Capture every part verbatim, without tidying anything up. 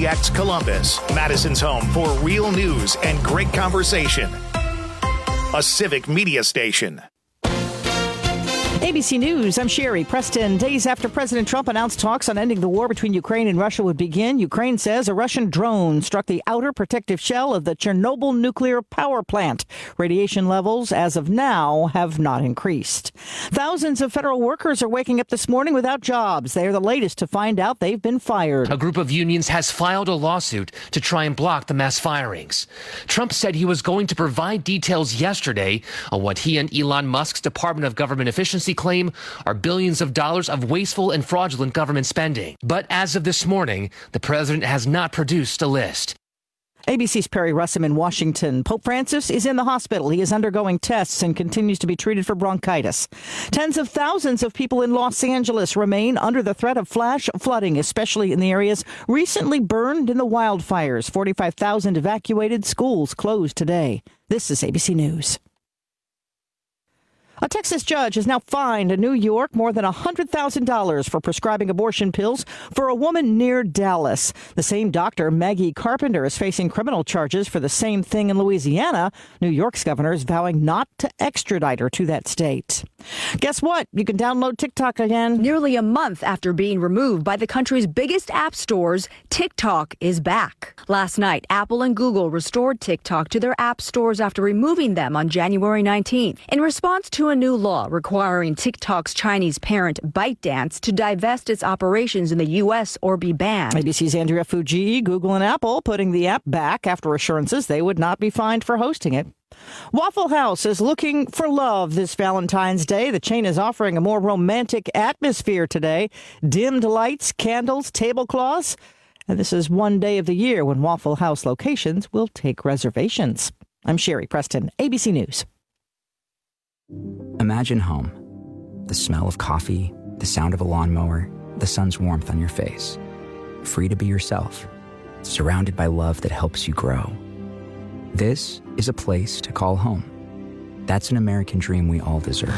D X Columbus, Madison's home for real news and great conversation. A civic media station. A B C News, I'm Sherry Preston. Days after President Trump announced talks on ending the war between Ukraine and Russia would begin, Ukraine says a Russian drone struck the outer protective shell of the Chernobyl nuclear power plant. Radiation levels, as of now, have not increased. Thousands of federal workers are waking up this morning without jobs. They are the latest to find out they've been fired. A group of unions has filed a lawsuit to try and block the mass firings. Trump said he was going to provide details yesterday on what he and Elon Musk's Department of Government Efficiency claim are billions of dollars of wasteful and fraudulent government spending. But as of this morning, the president has not produced a list. A B C's Perry Russom in Washington. Pope Francis is in the hospital. He is undergoing tests and continues to be treated for bronchitis. Tens of thousands of people in Los Angeles remain under the threat of flash flooding, especially in the areas recently burned in the wildfires. forty-five thousand evacuated, schools closed today. This is A B C News. A Texas judge has now fined New York more than one hundred thousand dollars for prescribing abortion pills for a woman near Dallas. The same doctor, Maggie Carpenter, is facing criminal charges for the same thing in Louisiana. New York's governor is vowing not to extradite her to that state. Guess what? You can download TikTok again. Nearly a month after being removed by the country's biggest app stores, TikTok is back. Last night, Apple and Google restored TikTok to their app stores after removing them on January nineteenth. In response to a new law requiring TikTok's Chinese parent ByteDance to divest its operations in the U S or be banned. A B C's Andrea Fuji, Google and Apple putting the app back after assurances they would not be fined for hosting it. Waffle House is looking for love this Valentine's Day. The chain is offering a more romantic atmosphere today. Dimmed lights, candles, tablecloths. And this is one day of the year when Waffle House locations will take reservations. I'm Sherry Preston, A B C News. Imagine home. The smell of coffee, the sound of a lawnmower, the sun's warmth on your face. Free to be yourself. Surrounded by love that helps you grow. This is a place to call home. That's an American dream we all deserve.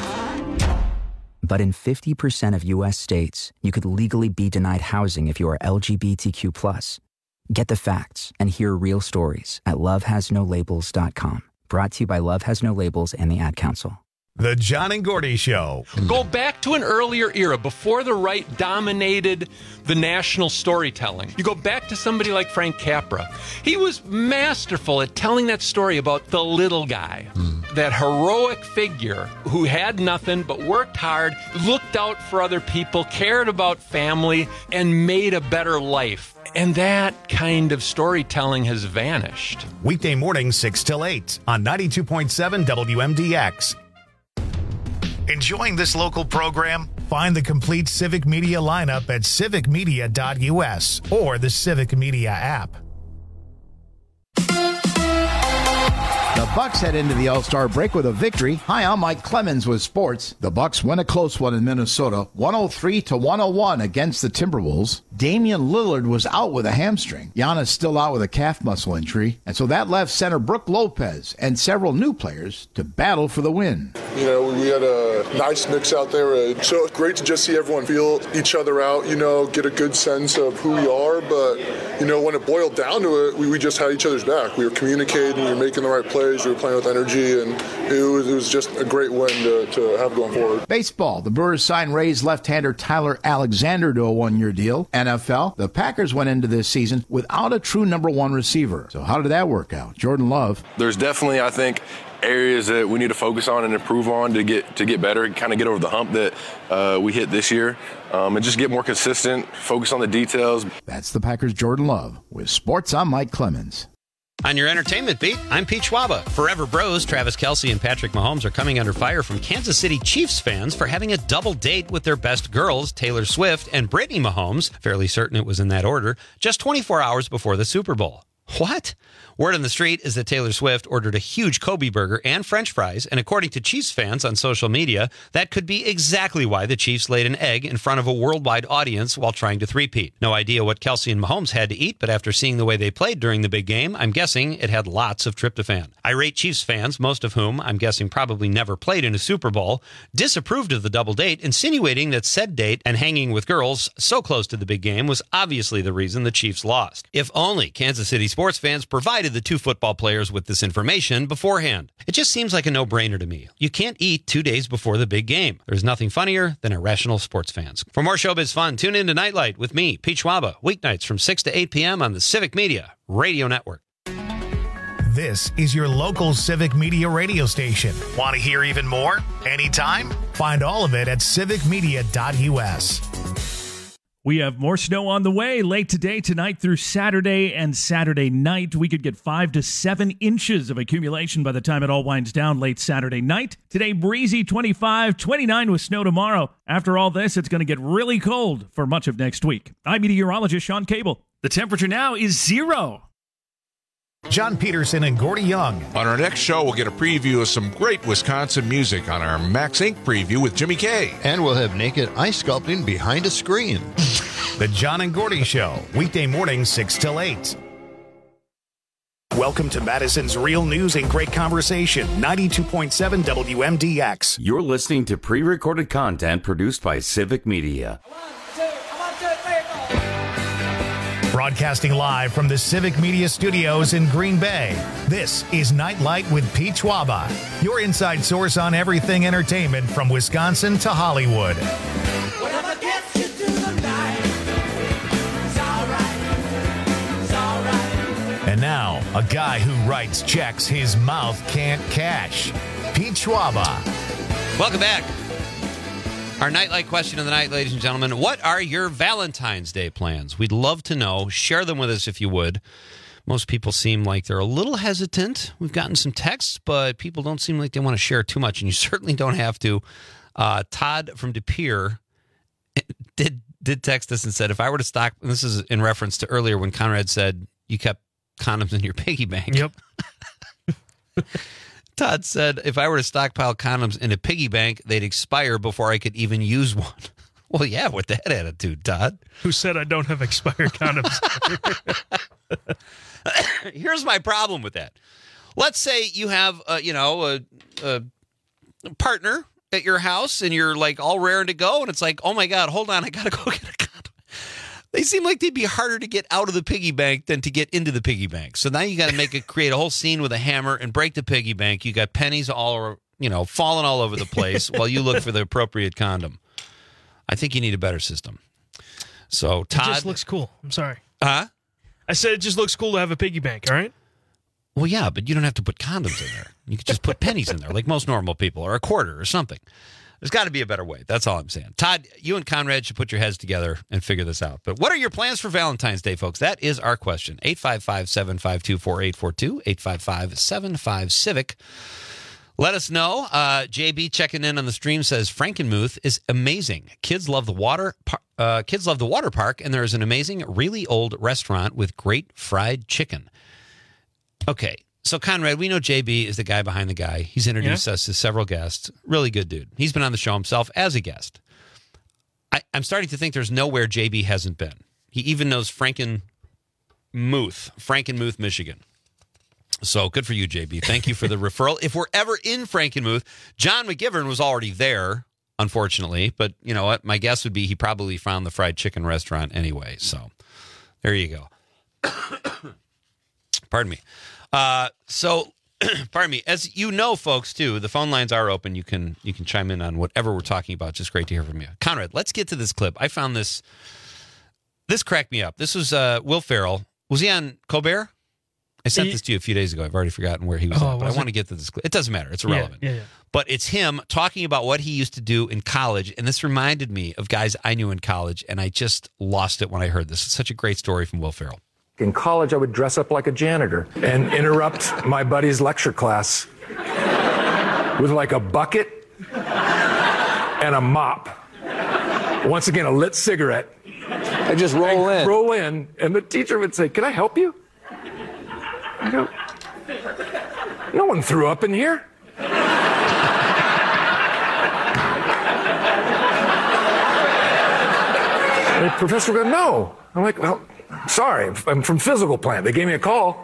But in fifty percent of U S states, you could legally be denied housing if you are L G B T Q plus. Get the facts and hear real stories at love has no labels dot com. Brought to you by Love Has No Labels and the Ad Council. The John and Gordy Show. Go back to an earlier era before the right dominated the national storytelling. You go back to somebody like Frank Capra. He was masterful at telling that story about the little guy, mm. that heroic figure who had nothing but worked hard, looked out for other people, cared about family, and made a better life. And that kind of storytelling has vanished. Weekday mornings, six till eight on ninety-two point seven W M D X. Enjoying this local program? Find the complete Civic Media lineup at civic media dot U S or the Civic Media app. The Bucks head into the All-Star break with a victory. Hi, I'm Mike Clemens with sports. The Bucks win a close one in Minnesota, one oh three to one oh one against the Timberwolves. Damian Lillard was out with a hamstring. Giannis still out with a calf muscle injury. And so that left center Brook Lopez and several new players to battle for the win. You know, we had a nice mix out there. So it's great to just see everyone feel each other out, you know, get a good sense of who we are. But, you know, when it boiled down to it, we, we just had each other's back. We were communicating, we were making the right plays, we were playing with energy, and it was, it was just a great win to, to have going forward. Baseball, the Brewers signed Rays left-hander Tyler Alexander to a one-year deal. N F L, the Packers went into this season without a true number one receiver. So how did that work out? Jordan Love. There's definitely, I think, areas that we need to focus on and improve on to get to get better, kind of get over the hump that uh, we hit this year, um, and just get more consistent, focus on the details. That's the Packers' Jordan Love. With sports, I'm Mike Clemens. On your entertainment beat, I'm Pete Schwaba. Forever Bros, Travis Kelce and Patrick Mahomes are coming under fire from Kansas City Chiefs fans for having a double date with their best girls, Taylor Swift and Brittany Mahomes, fairly certain it was in that order, just twenty-four hours before the Super Bowl. What? Word on the street is that Taylor Swift ordered a huge Kobe burger and French fries, and according to Chiefs fans on social media, that could be exactly why the Chiefs laid an egg in front of a worldwide audience while trying to three-peat. No idea what Kelsey and Mahomes had to eat, but after seeing the way they played during the big game, I'm guessing it had lots of tryptophan. Irate Chiefs fans, most of whom I'm guessing probably never played in a Super Bowl, disapproved of the double date, insinuating that said date and hanging with girls so close to the big game was obviously the reason the Chiefs lost. If only Kansas City sports fans provided the two football players with this information beforehand. It just seems like a no-brainer to me. You can't eat two days before the big game. There's nothing funnier than irrational sports fans. For more showbiz fun, tune in to Nightlight with me, Pete Schwaba, weeknights from six to eight p.m. on the Civic Media Radio Network. This is your local Civic Media radio station. Want to hear even more? Anytime? Find all of it at civic media dot u s. We have more snow on the way late today, tonight through Saturday and Saturday night. We could get five to seven inches of accumulation by the time it all winds down late Saturday night. Today, breezy twenty-five, twenty-nine with snow tomorrow. After all this, it's going to get really cold for much of next week. I'm meteorologist Sean Cable. The temperature now is zero. John Peterson and Gordy Young. On our next show, we'll get a preview of some great Wisconsin music on our Max Incorporated preview with Jimmy K. And we'll have naked ice sculpting behind a screen. The John and Gordy Show, weekday morning, six till eight. Welcome to Madison's Real News and Great Conversation, ninety-two point seven W M D X. You're listening to pre-recorded content produced by Civic Media. Broadcasting live from the Civic Media Studios in Green Bay, this is Nightlight with Pete Schwaba, your inside source on everything entertainment from Wisconsin to Hollywood. Whatever gets you through the night, it's all right, it's all right. And now, a guy who writes checks his mouth can't cash, Pete Schwaba. Welcome back. Our Nightlight question of the night, ladies and gentlemen. What are your Valentine's Day plans? We'd love to know. Share them with us if you would. Most people seem like they're a little hesitant. We've gotten some texts, but people don't seem like they want to share too much, and you certainly don't have to. Uh, Todd from De Pere did did text us and said, if I were to stock, and this is in reference to earlier when Conrad said you kept condoms in your piggy bank. Yep. Todd said, if I were to stockpile condoms in a piggy bank, they'd expire before I could even use one. Well, yeah, with that attitude, Todd. Who said I don't have expired condoms? Here's my problem with that. Let's say you have, uh, you know, a, a partner at your house, and you're like all raring to go, and it's like, oh my God, hold on, I got to go get a condom. They seem like they'd be harder to get out of the piggy bank than to get into the piggy bank. So now you got to make it, create a whole scene with a hammer and break the piggy bank. You got pennies all, you know, falling all over the place while you look for the appropriate condom. I think you need a better system. So Todd, it just looks cool. I'm sorry. Huh? I said it just looks cool to have a piggy bank. All right. Well, yeah, but you don't have to put condoms in there. You could just put pennies in there, like most normal people, or a quarter or something. There's got to be a better way. That's all I'm saying. Todd, you and Conrad should put your heads together and figure this out. But what are your plans for Valentine's Day, folks? That is our question. eight five five, seven five two, four eight four two, eight five five, seven five, CIVIC. Let us know. Uh, J B checking in on the stream says Frankenmuth is amazing. Kids love the water. Par- uh, kids love the water park, and there is an amazing, really old restaurant with great fried chicken. Okay. So, Conrad, we know J B is the guy behind the guy. He's introduced yeah. us to several guests. Really good dude. He's been on the show himself as a guest. I, I'm starting to think there's nowhere J B hasn't been. He even knows Frankenmuth, Frankenmuth, Michigan. So, good for you, J B. Thank you for the referral. If we're ever in Frankenmuth, John McGivern was already there, unfortunately. But, you know what? My guess would be he probably found the fried chicken restaurant anyway. So, there you go. Pardon me. Uh, so, pardon me, as you know, folks, too, the phone lines are open. You can you can chime in on whatever we're talking about. Just great to hear from you. Conrad, let's get to this clip. I found this. This cracked me up. This was uh, Will Ferrell. Was he on Colbert? I sent he, this to you a few days ago. I've already forgotten where he was oh, at, but was I want it? to get to this clip. It doesn't matter. It's irrelevant. Yeah, yeah, yeah. But it's him talking about what he used to do in college, and this reminded me of guys I knew in college, and I just lost it when I heard this. It's such a great story from Will Ferrell. In college, I would dress up like a janitor and interrupt my buddy's lecture class with like a bucket and a mop. Once again, a lit cigarette. I just roll I'd in. Roll in, and the teacher would say, "Can I help you?" I go, no one threw up in here. The professor goes, no. I'm like, well, sorry, I'm from physical plant. They gave me a call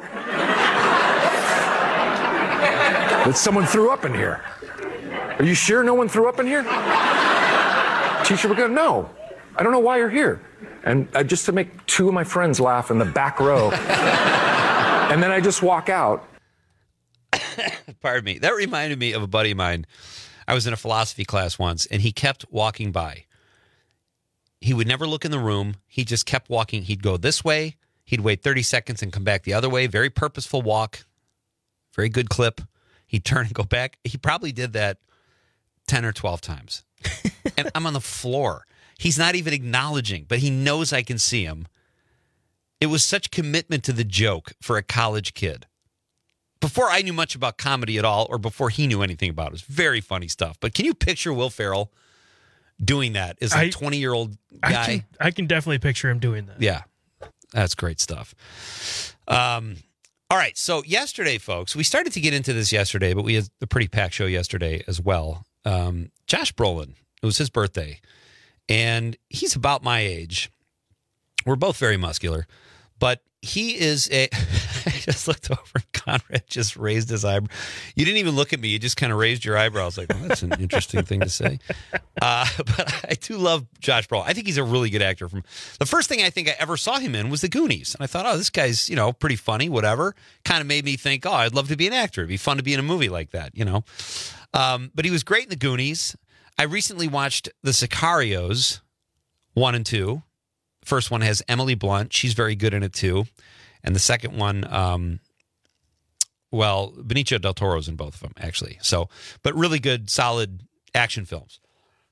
that someone threw up in here. Are you sure no one threw up in here? Teacher would go, no. I don't know why you're here. And uh, just to make two of my friends laugh in the back row. And then I just walk out. Pardon me. That reminded me of a buddy of mine. I was in a philosophy class once, and he kept walking by. He would never look in the room. He just kept walking. He'd go this way. He'd wait thirty seconds and come back the other way. Very purposeful walk. Very good clip. He'd turn and go back. He probably did that ten or twelve times. And I'm on the floor. He's not even acknowledging, but he knows I can see him. It was such commitment to the joke for a college kid. Before I knew much about comedy at all, or before he knew anything about it. It was very funny stuff. But can you picture Will Ferrell doing that as a twenty-year-old guy? I can, I can definitely picture him doing that. Yeah, that's great stuff. Um, all right, so yesterday, folks, we started to get into this yesterday, but we had a pretty packed show yesterday as well. Um, Josh Brolin, it was his birthday, and he's about my age. We're both very muscular, but he is a... I just looked over and Conrad just raised his eyebrow. You didn't even look at me. You just kind of raised your eyebrows like, well, that's an interesting thing to say. Uh, but I do love Josh Brolin. I think he's a really good actor. From the first thing I think I ever saw him in was The Goonies. And I thought, oh, this guy's, you know, pretty funny, whatever. Kind of made me think, oh, I'd love to be an actor. It'd be fun to be in a movie like that, you know. Um, but he was great in The Goonies. I recently watched The Sicarios, one and two. First one has Emily Blunt. She's very good in it, too. And the second one, um, well, Benicio del Toro's in both of them, actually. So, but really good, solid action films.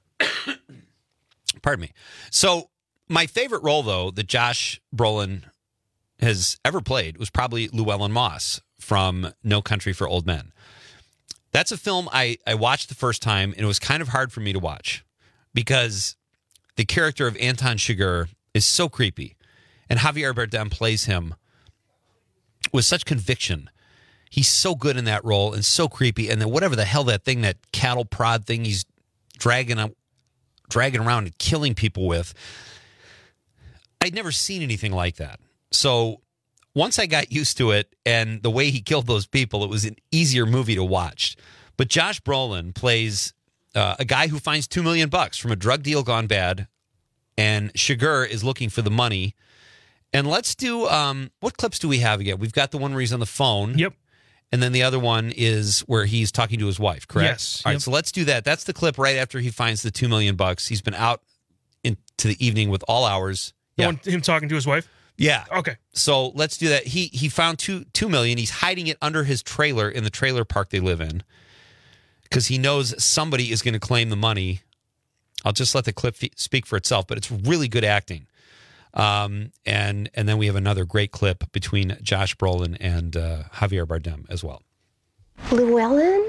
Pardon me. So, my favorite role, though, that Josh Brolin has ever played was probably Llewellyn Moss from No Country for Old Men. That's a film I, I watched the first time, and it was kind of hard for me to watch because the character of Anton Chigurh is so creepy, and Javier Bardem plays him with such conviction. He's so good in that role and so creepy. And then whatever the hell that thing, that cattle prod thing he's dragging up, dragging around and killing people with. I'd never seen anything like that. So once I got used to it and the way he killed those people, it was an easier movie to watch. But Josh Brolin plays uh, a guy who finds two million bucks from a drug deal gone bad. And Chigurh is looking for the money. And let's do, um, what clips do we have again? We've got the one where he's on the phone. Yep. And then the other one is where he's talking to his wife, correct? Yes. All right, yep. so let's do that. That's the clip right after he finds the two million bucks. He's been out into the evening with all hours. The Yeah. one, him talking to his wife? Yeah. Okay. So let's do that. He he found two two million. He's hiding it under his trailer in the trailer park they live in because he knows somebody is going to claim the money. I'll just let the clip f- speak for itself, but it's really good acting. Um, and and then we have another great clip between Josh Brolin and uh, Javier Bardem as well. Llewellyn?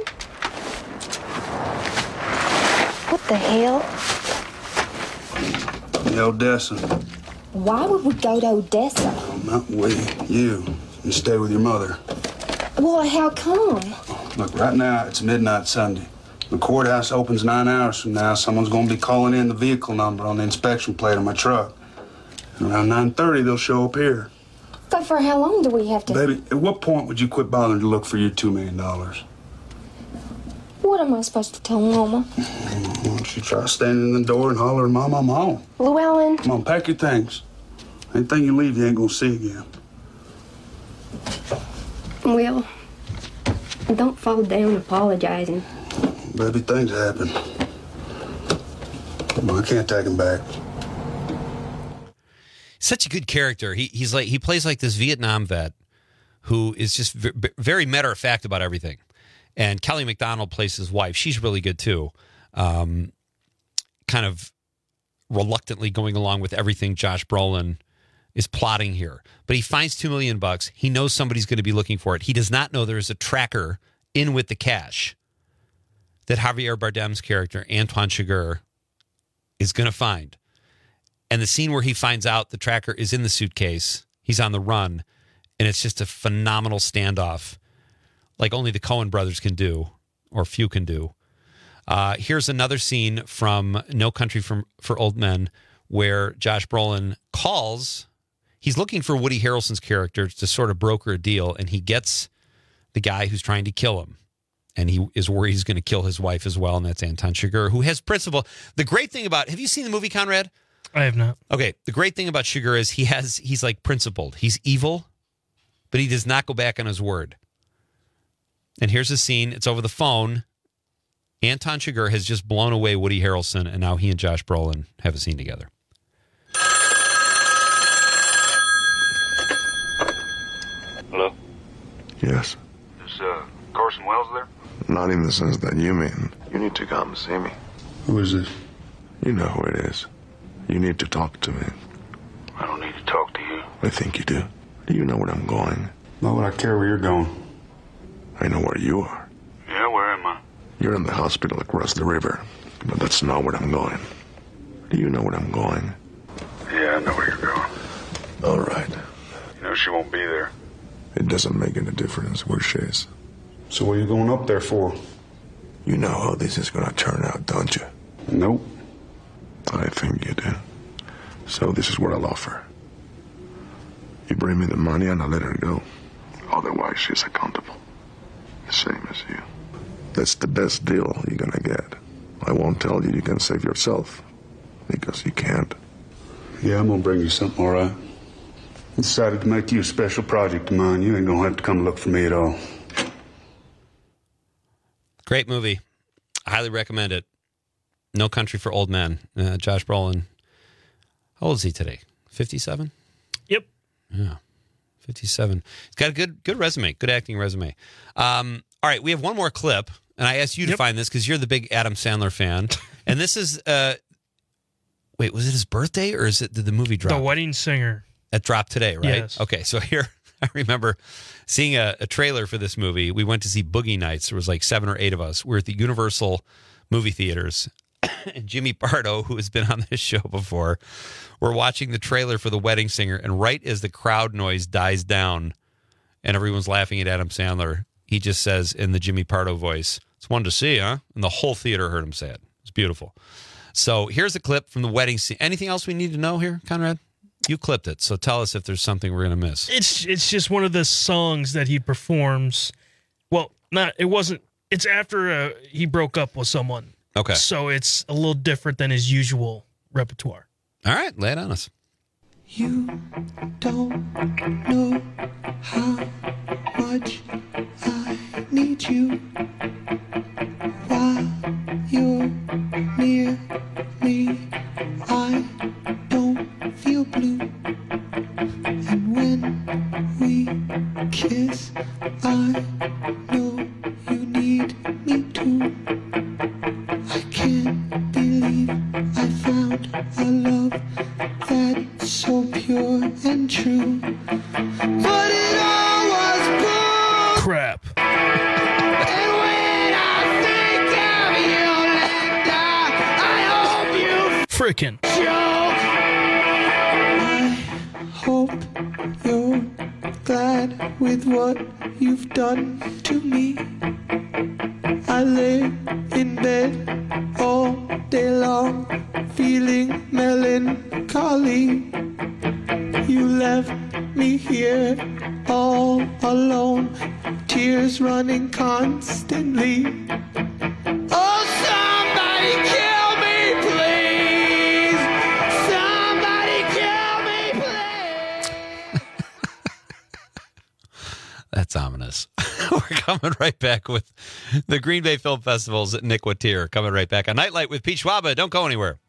What the hell? The Odessa. Why would we go to Odessa? Not we, you. You stay with your mother. Well, how come? Look, right now it's midnight Sunday. The courthouse opens nine hours from now. Someone's going to be calling in the vehicle number on the inspection plate of my truck. And around nine thirty, they'll show up here. But for how long do we have to... Baby, at what point would you quit bothering to look for your two million dollars? What am I supposed to tell Mama? Why don't you try standing in the door and hollering, Mom, I'm home. Llewellyn? Come on, pack your things. Anything you leave, you ain't going to see again. Well, don't fall down apologizing. Baby, things happen. Well, I can't take him back. Such a good character. He he's like he plays like this Vietnam vet who is just v- very matter of fact about everything. And Kelly MacDonald plays his wife. She's really good too. Um, kind of reluctantly going along with everything Josh Brolin is plotting here. But he finds two million bucks. He knows somebody's going to be looking for it. He does not know there's a tracker in with the cash that Javier Bardem's character, Antoine Chigurh, is going to find. And the scene where he finds out the tracker is in the suitcase, he's on the run, And it's just a phenomenal standoff, like only the Coen brothers can do, or few can do. Uh, here's another scene from No Country for, for Old Men where Josh Brolin calls. He's looking for Woody Harrelson's character to sort of broker a deal, and he gets the guy who's trying to kill him. And he is worried he's going to kill his wife as well, and that's Anton Chigurh, who has principle. The great thing about, have you seen the movie, Conrad? I have not. Okay, the great thing about Chigurh is he has, he's like principled. He's evil, but he does not go back on his word. And here's a scene. It's over the phone. Anton Chigurh has just blown away Woody Harrelson, and now he and Josh Brolin have a scene together. Hello? Yes. Is uh, Carson Wells there? Not in the sense that you mean. You need to come see me. Who is this? You know who it is. You need to talk to me. I don't need to talk to you. I think you do. Do you know where I'm going? Why would I care where you're going? I know where you are. Yeah, where am I? You're in the hospital across the river. But that's not where I'm going. Do you know where I'm going? Yeah, I know where you're going. All right. You know she won't be there. It doesn't make any difference where she is. So what are you going up there for? You know how this is going to turn out, don't you? Nope. I think you do. So this is what I'll offer. You bring me the money and I'll let her go. Otherwise, she's accountable. The same as you. That's the best deal you're going to get. I won't tell you you can save yourself, because you can't. Yeah, I'm going to bring you something, all right? I decided to make you a special project of mine. You ain't going to have to come look for me at all. Great movie. I highly recommend it. No Country for Old Men. Uh, Josh Brolin. How old is he today? fifty-seven? Yep. Yeah. fifty-seven. He's got a good good resume, good acting resume. Um, all right, we have one more clip, and I asked you to Yep. find this because you're the big Adam Sandler fan. And this is, uh, wait, was it his birthday or is it did the movie drop? The Wedding Singer. That dropped today, right? Yes. Okay, so here, I remember seeing a, a trailer for this movie. We went to see Boogie Nights. There was like seven or eight of us. We were at the Universal movie theaters. And Jimmy Pardo, who has been on this show before, we're watching the trailer for The Wedding Singer, and right as the crowd noise dies down and everyone's laughing at Adam Sandler, he just says in the Jimmy Pardo voice, "It's one to see, huh?" And the whole theater heard him say it. It's beautiful. So here's a clip from the wedding scene. Anything else we need to know here, Conrad? You clipped it, so tell us if there's something we're going to miss. It's it's just one of the songs that he performs. Well, not it wasn't. It's after uh, he broke up with someone. Okay. So it's a little different than his usual repertoire. All right, lay it on us. You don't know how much I need you while you're near me. I don't feel blue, and when we kiss, I know you need me too. I can't believe I found a love that's so pure and true, but it all was bull crap. And when I think of you, Linda, I hope you Frickin'. joke. I hope you're glad with what you've done to me. I lay in bed all day long, feeling melancholy. You left me here all alone, tears running constantly. Oh, somebody kill me, please! Somebody kill me, please! That's ominous. We're coming right back with the Green Bay Film Festival's at Nick Wattier. Coming right back on Nightlight with Pete Schwaba. Don't go anywhere.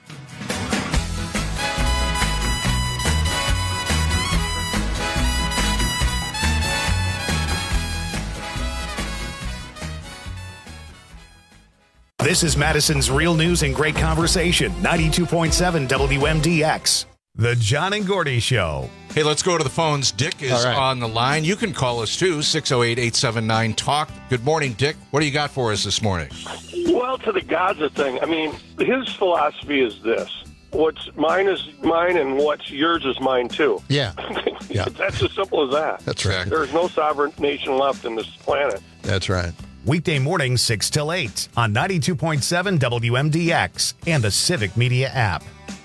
This is Madison's Real News and Great Conversation, ninety-two point seven W M D X. The John and Gordy Show. Hey, let's go to the phones. Dick is All right. on the line. You can call us too, six oh eight, eight seven nine, talk. Good morning, Dick. What do you got for us this morning? Well, to the Gaza thing, I mean, his philosophy is this. what's mine is mine and what's yours is mine too. Yeah. Yeah. That's as simple as that. That's right. There's no sovereign nation left in this planet. That's right. Weekday mornings six till eight on ninety-two point seven W M D X and the Civic Media app.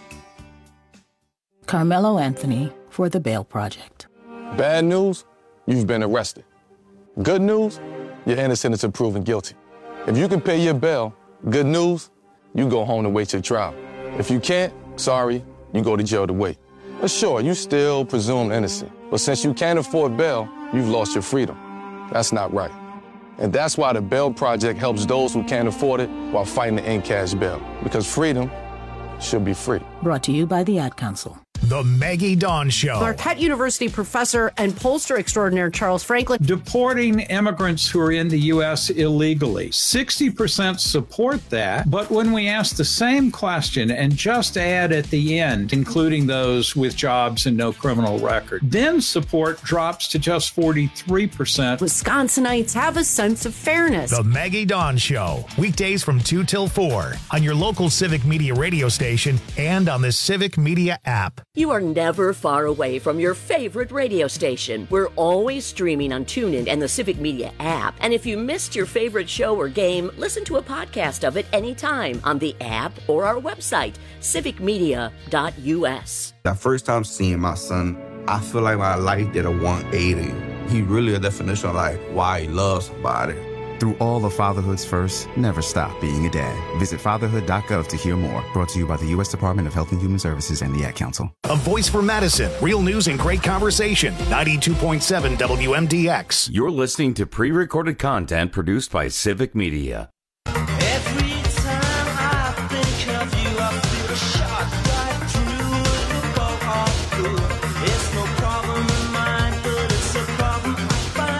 Carmelo Anthony for the Bail Project. Bad news, you've been arrested. Good news, you're innocent until proven guilty. If you can pay your bail, good news, you go home to wait your trial. If you can't, sorry, you go to jail to wait. But sure, you still presumed innocent. But since you can't afford bail, you've lost your freedom. That's not right. And that's why the Bail Project helps those who can't afford it while fighting to end cash bail. Because freedom should be free. Brought to you by the Ad Council. The Maggie Dawn Show. Marquette University professor and pollster extraordinaire Charles Franklin. Deporting immigrants who are in the U S illegally. sixty percent support that, but when we ask the same question and just add at the end, including those with jobs and no criminal record, then support drops to just forty-three percent. Wisconsinites have a sense of fairness. The Maggie Dawn Show. Weekdays from two till four on your local Civic Media radio station and on the Civic Media app. You are never far away from your favorite radio station. We're always streaming on TuneIn and the Civic Media app. And if you missed your favorite show or game, listen to a podcast of it anytime on the app or our website, civic media dot u s. That first time seeing my son, I feel like my life did a one eighty. He really a definition of like why he loves somebody. Through all of fatherhood's firsts, never stop being a dad. Visit fatherhood dot gov to hear more. Brought to you by the U S Department of Health and Human Services and the Ad Council. A voice for Madison. Real news and great conversation. ninety-two point seven W M D X. You're listening to pre-recorded content produced by Civic Media. Every time I think of you, I feel a shot right through the bow of blue. It's no problem of mine, but it's a problem I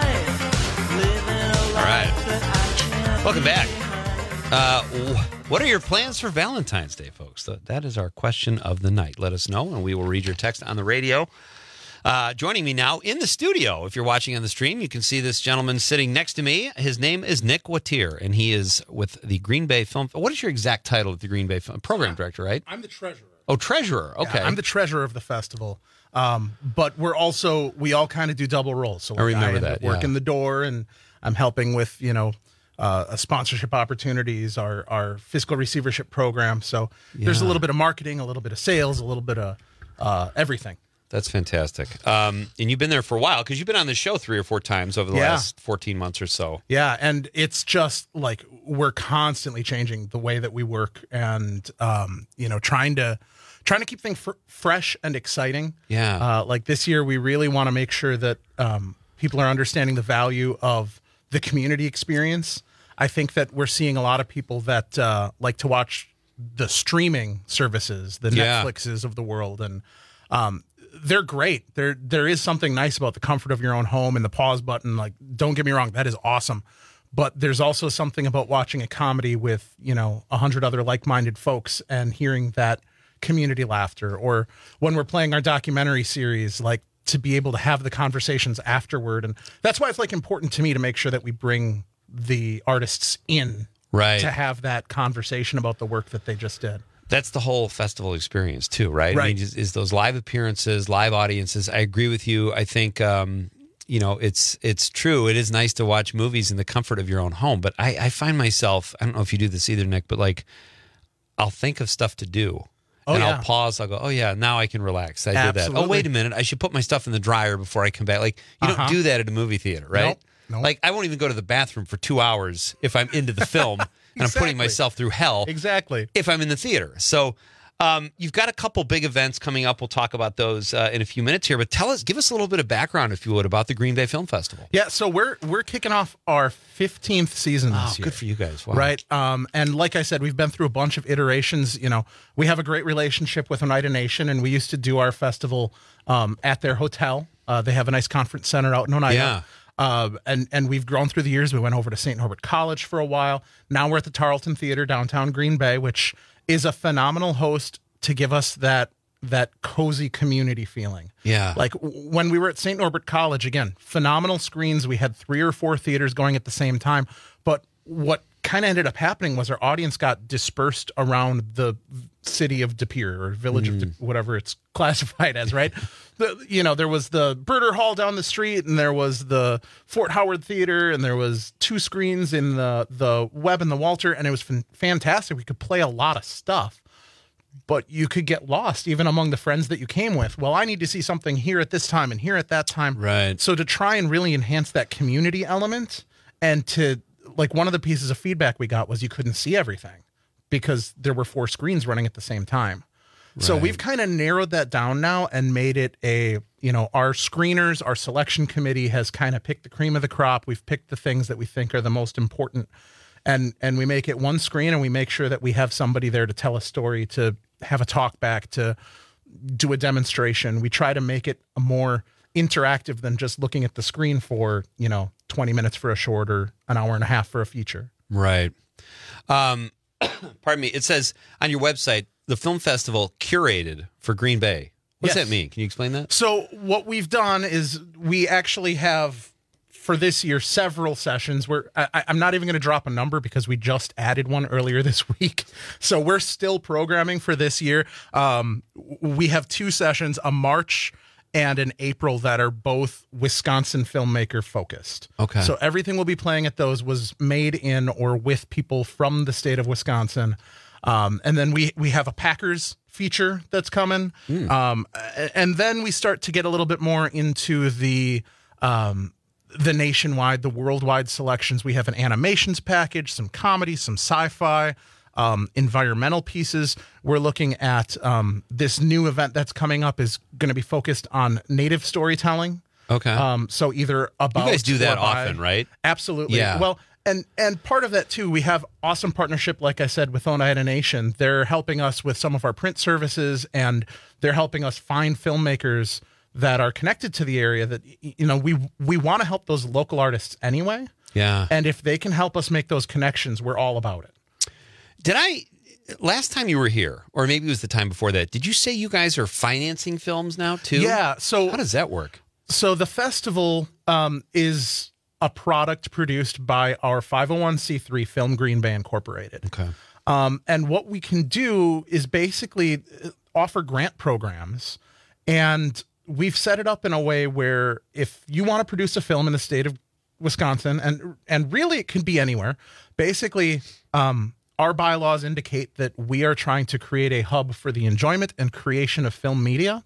find. Living a life that I can't. Welcome back. Uh, what are your plans for Valentine's Day, folks? That is our question of the night. Let us know, and we will read your text on the radio. Uh, joining me now in the studio, if you're watching on the stream, you can see this gentleman sitting next to me. His name is Nick Wattier, and he is with the Green Bay Film. What is your exact title at the Green Bay Film? Program director, right? I'm the treasurer. Oh, treasurer. Okay. Yeah, I'm the treasurer of the festival. Um, but we're also, we all kind of do double roles. So I remember I that, work yeah. in the door, and I'm helping with, you know, uh, sponsorship opportunities, our, our fiscal receivership program. So there's a Yeah. little bit of marketing, a little bit of sales, a little bit of uh, everything. That's fantastic. Um, and you've been there for a while because you've been on the show three or four times over the Yeah. last fourteen months or so. Yeah, and it's just like we're constantly changing the way that we work, and um, you know, trying to trying to keep things fr- fresh and exciting. Yeah. Uh, like this year, we really want to make sure that um, people are understanding the value of the community experience. I think that we're seeing a lot of people that uh, like to watch the streaming services, the Yeah. Netflixes of the world, and um, they're great. There, there is something nice about the comfort of your own home and the pause button. Like, don't get me wrong, that is awesome. But there's also something about watching a comedy with, you know, a hundred other like-minded folks and hearing that community laughter. Or when we're playing our documentary series, like to be able to have the conversations afterward. And that's why it's like important to me to make sure that we bring the artists in Right. to have that conversation about the work that they just did. That's the whole festival experience too, right? Right. I mean, is, is those live appearances, live audiences. I agree with you. I think, um, you know, it's it's true. It is nice to watch movies in the comfort of your own home. But I, I find myself, I don't know if you do this either, Nick, but like I'll think of stuff to do. Oh, and yeah. I'll pause. I'll go, oh, yeah, now I can relax. I did that. Absolutely. Oh, wait a minute. I should put my stuff in the dryer before I come back. Like, you Uh-huh. don't do that at a movie theater, right? Nope. Nope. Like, I won't even go to the bathroom for two hours if I'm into the film and I'm putting Exactly. myself through hell. Exactly. If I'm in the theater. So um, you've got a couple big events coming up. We'll talk about those uh, in a few minutes here. But tell us, give us a little bit of background, if you would, about the Green Bay Film Festival. Yeah, so we're we're kicking off our fifteenth season Oh, this year. good for you guys. Wow. Right. Um, and like I said, we've been through a bunch of iterations. You know, we have a great relationship with Oneida Nation, and we used to do our festival um, at their hotel. Uh, they have a nice conference center out in Oneida. Yeah. Uh, and, and we've grown through the years. We went over to Saint Norbert College for a while. Now we're at the Tarleton Theater, downtown Green Bay, which is a phenomenal host to give us that that cozy community feeling. Yeah. Like w- when we were at Saint Norbert College, again, phenomenal screens. We had three or four theaters going at the same time. But what kind of ended up happening was our audience got dispersed around the city of De Pere or village mm. of De, whatever it's classified as, right? the, you know, there was the Birder Hall down the street, and there was the Fort Howard Theater, and there was two screens in the, the Webb and the Walter, and it was f- fantastic. We could play a lot of stuff, but you could get lost even among the friends that you came with. Well, I need to see something here at this time and here at that time. Right. So to try and really enhance that community element, and to, like, one of the pieces of feedback we got was you couldn't see everything because there were four screens running at the same time. Right. So we've kind of narrowed that down now and made it a, you know, our screeners, our selection committee has kind of picked the cream of the crop. We've picked the things that we think are the most important, and and we make it one screen, and we make sure that we have somebody there to tell a story, to have a talk back, to do a demonstration. We try to make it a more interactive than just looking at the screen for, you know, twenty minutes for a short or an hour and a half for a feature. Right. Um, pardon me. It says on your website, the film festival curated for Green Bay. What does Yes. that mean? Can you explain that? So what we've done is we actually have, for this year, several sessions where I, I'm not even going to drop a number because we just added one earlier this week. So we're still programming for this year. Um, we have two sessions, a March and an April, that are both Wisconsin filmmaker focused. Okay. So everything we'll be playing at those was made in or with people from the state of Wisconsin. Um, and then we, we have a Packers feature that's coming. Mm. Um, and then we start to get a little bit more into the, um, the nationwide, the worldwide selections. We have an animations package, some comedy, some sci-fi, um, environmental pieces. We're looking at um, this new event that's coming up is going to be focused on native storytelling. Okay. Um, so either about You guys do that or by- often, right? Absolutely. Yeah. Well, and and part of that too, we have awesome partnership, like I said, with Oneida Nation. They're helping us with some of our print services, and they're helping us find filmmakers that are connected to the area that, you know, we we want to help those local artists anyway. Yeah. And if they can help us make those connections, we're all about it. Did I, last time you were here, or maybe it was the time before that, did you say you guys are financing films now too? Yeah. So how does that work? So the festival um, is a product produced by our five oh one c three Film Green Bay Incorporated. Okay. Um, and what we can do is basically offer grant programs, and we've set it up in a way where if you want to produce a film in the state of Wisconsin, and and really it can be anywhere, basically um, our bylaws indicate that we are trying to create a hub for the enjoyment and creation of film media.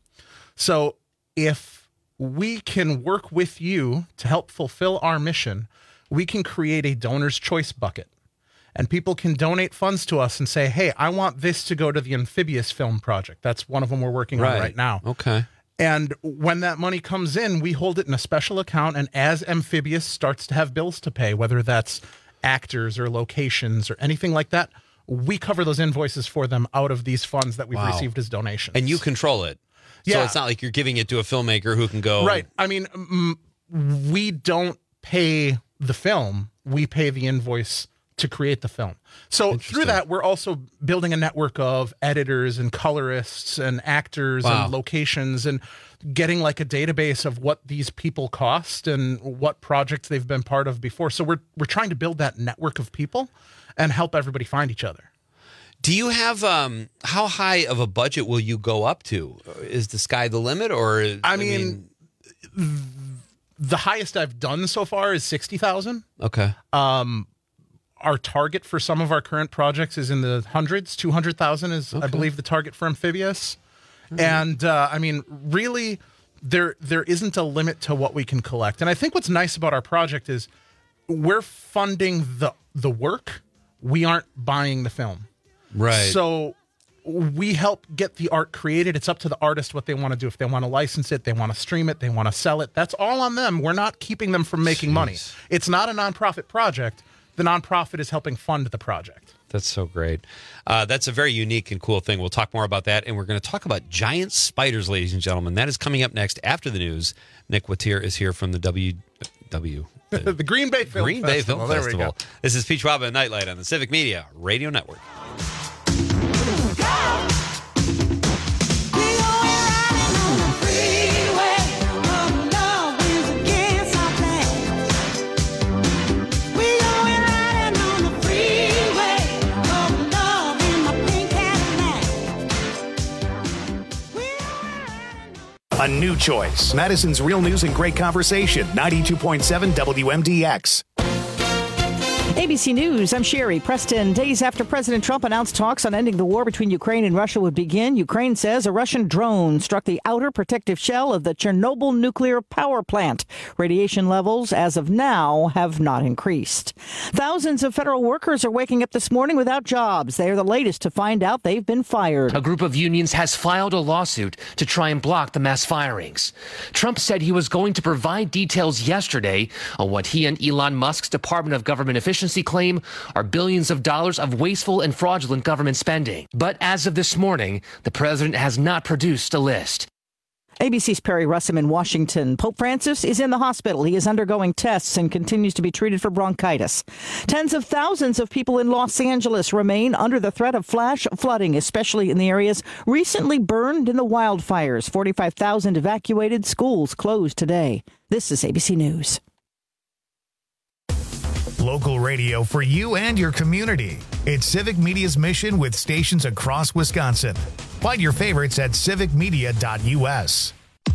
So if we can work with you to help fulfill our mission, we can create a donor's choice bucket. And people can donate funds to us and say, hey, I want this to go to the Amphibious Film Project. That's one of them we're working Right. on right now. Okay. And when that money comes in, we hold it in a special account. And as Amphibious starts to have bills to pay, whether that's actors or locations or anything like that, we cover those invoices for them out of these funds that we've Wow. received as donations. And you control it. So Yeah. it's not like you're giving it to a filmmaker who can go. Right. I mean, mm, we don't pay the film. We pay the invoice to create the film. So through that, we're also building a network of editors and colorists and actors Wow. and locations, and getting like a database of what these people cost and what projects they've been part of before. So we're we're trying to build that network of people and help everybody find each other. Do you have, um, how high of a budget will you go up to? Is the sky the limit, or? I, I mean, the highest I've done so far is sixty thousand. Okay. Um, our target for some of our current projects is in the hundreds. Two hundred thousand is, I Okay. believe, the target for Amphibious. And uh, I mean, really, there there isn't a limit to what we can collect. And I think what's nice about our project is we're funding the the work. We aren't buying the film. Right. So we help get the art created. It's up to the artist what they want to do. If they want to license it, they want to stream it, they want to sell it. That's all on them. We're not keeping them from making money. It's not a nonprofit project. The nonprofit is helping fund the project. That's so great. Uh, that's a very unique and cool thing. We'll talk more about that. And we're going to talk about giant spiders, ladies and gentlemen. That is coming up next after the news. Nick Wattier is here from the W. W. the Green Bay Film Green Festival. Bay Film There we Festival. go. This is Peach Waba and Nightlight on the Civic Media Radio Network. Free A new choice. Madison's Real News and Great Conversation. ninety-two point seven W M D X. A B C News, I'm Sherry Preston. Days after President Trump announced talks on ending the war between Ukraine and Russia would begin, Ukraine says a Russian drone struck the outer protective shell of the Chernobyl nuclear power plant. Radiation levels, as of now, have not increased. Thousands of federal workers are waking up this morning without jobs. They are the latest to find out they've been fired. A group of unions has filed a lawsuit to try and block the mass firings. Trump said he was going to provide details yesterday on what he and Elon Musk's Department of Government Efficiency claim are billions of dollars of wasteful and fraudulent government spending. But as of this morning, the president has not produced a list. A B C's Perry Russum in Washington. Pope Francis is in the hospital. He is undergoing tests and continues to be treated for bronchitis. Tens of thousands of people in Los Angeles remain under the threat of flash flooding, especially in the areas recently burned in the wildfires. forty-five thousand evacuated. Schools closed today. This is A B C News. Local radio for you and your community. It's Civic Media's mission with stations across Wisconsin. Find your favorites at civic media dot U S.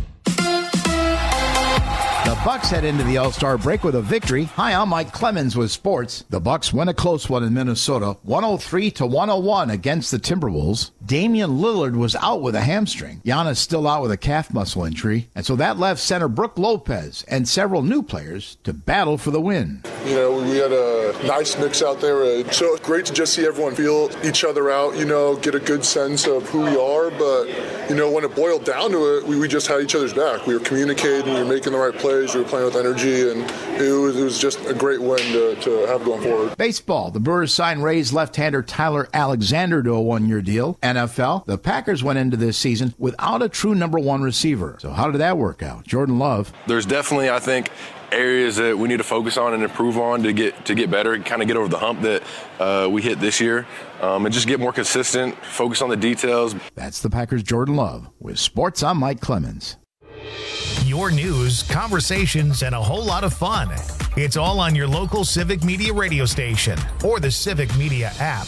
The Bucks head into the All-Star break with a victory. Hi, I'm Mike Clemens with sports. The Bucks win a close one in Minnesota, one oh three to one oh one against the Timberwolves. Damian Lillard was out with a hamstring. Giannis still out with a calf muscle injury. And so that left center Brook Lopez and several new players to battle for the win. You know, we had a nice mix out there. Uh, so it's great to just see everyone feel each other out, you know, get a good sense of who we are. But, you know, when it boiled down to it, we, we just had each other's back. We were communicating, we were making the right plays. We were playing with energy, and it was, it was just a great win to, to have going forward. Baseball. The Brewers signed Rays left-hander Tyler Alexander to a one-year deal. N F L. The Packers went into this season without a true number one receiver. So how did that work out? Jordan Love. There's definitely, I think, areas that we need to focus on and improve on to get to get better, kind of get over the hump that uh, we hit this year, um, and just get more consistent, focus on the details. That's the Packers' Jordan Love. With sports, I'm Mike Clemens. Your news, conversations, and a whole lot of fun. It's all on your local Civic Media radio station or the Civic Media app.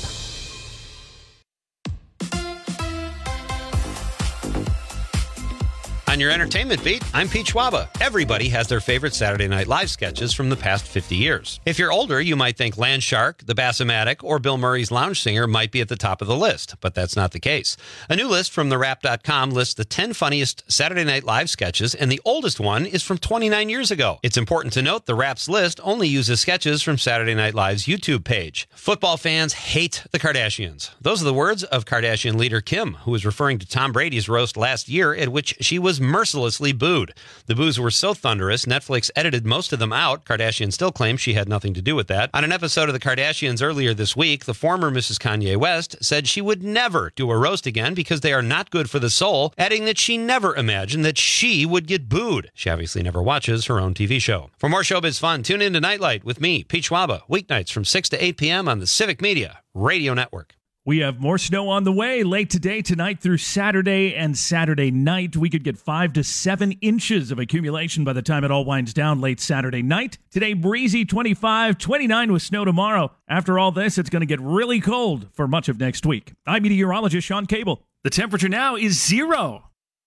On your entertainment beat, I'm Pete Schwaba. Everybody has their favorite Saturday Night Live sketches from the past fifty years. If you're older, you might think Land Shark, The Bassomatic, or Bill Murray's Lounge Singer might be at the top of the list, but that's not the case. A new list from the rap dot com lists the ten funniest Saturday Night Live sketches, and the oldest one is from twenty-nine years ago. It's important to note the Rap's list only uses sketches from Saturday Night Live's YouTube page. Football fans hate the Kardashians. Those are the words of Kardashian leader Kim, who was referring to Tom Brady's roast last year, at which she was mercilessly booed. The boos were so thunderous, Netflix edited most of them out. Kardashian still claims she had nothing to do with that. On an episode of the Kardashians earlier this week, the former Missus Kanye West said she would never do a roast again because they are not good for the soul, adding that she never imagined that she would get booed. She obviously never watches her own T V show. For more showbiz fun, tune in to Nightlight with me, Pete Schwaba, weeknights from six to eight p.m. on the Civic Media Radio Network. We have more snow on the way late today, tonight through Saturday and Saturday night. We could get five to seven inches of accumulation by the time it all winds down late Saturday night. Today, breezy twenty-five, twenty-nine with snow tomorrow. After all this, it's going to get really cold for much of next week. I'm meteorologist Sean Cable. The temperature now is zero.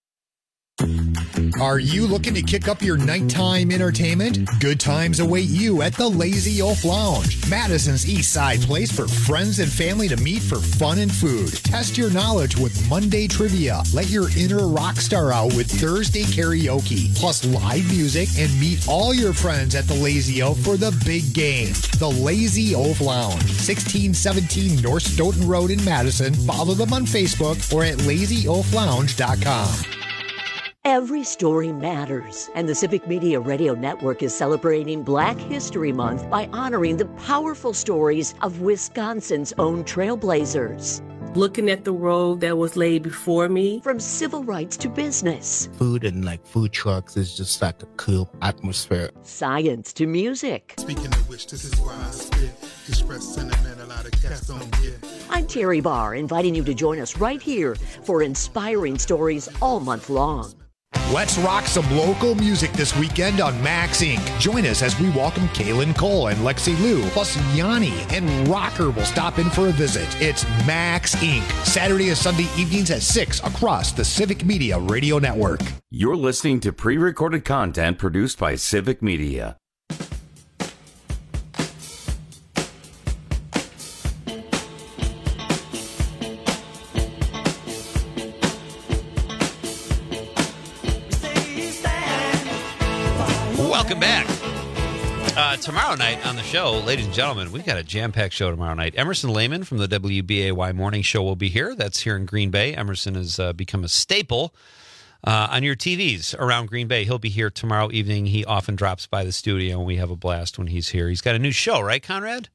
Are you looking to kick up your nighttime entertainment? Good times await you at the Lazy Oaf Lounge, Madison's East Side place for friends and family to meet for fun and food. Test your knowledge with Monday trivia. Let your inner rock star out with Thursday karaoke, plus live music, and meet all your friends at the Lazy Oaf for the big game. The Lazy Oaf Lounge, sixteen seventeen North Stoughton Road in Madison. Follow them on Facebook or at lazy oaf lounge dot com. Every story matters, and the Civic Media Radio Network is celebrating Black History Month by honoring the powerful stories of Wisconsin's own trailblazers. Looking at the road that was laid before me. From civil rights to business. Food and like food trucks is just like a cool atmosphere. Science to music. Speaking of which, this is why I spit. Express sentiment a lot of cats don't get. I'm Terry Barr, inviting you to join us right here for inspiring stories all month long. Let's rock some local music this weekend on Max Incorporated. Join us as we welcome Kaylin Cole and Lexi Lou, plus Yanni and Rocker will stop in for a visit. It's Max Incorporated. Saturday and Sunday evenings at six across the Civic Media Radio Network. You're listening to pre-recorded content produced by Civic Media. Welcome back. Uh, tomorrow night on the show, ladies and gentlemen, we've got a jam-packed show tomorrow night. Emerson Lehman from the W B A Y Morning Show will be here. That's here in Green Bay. Emerson has uh, become a staple uh, on your T Vs around Green Bay. He'll be here tomorrow evening. He often drops by the studio, and we have a blast when he's here. He's got a new show, right, Conrad?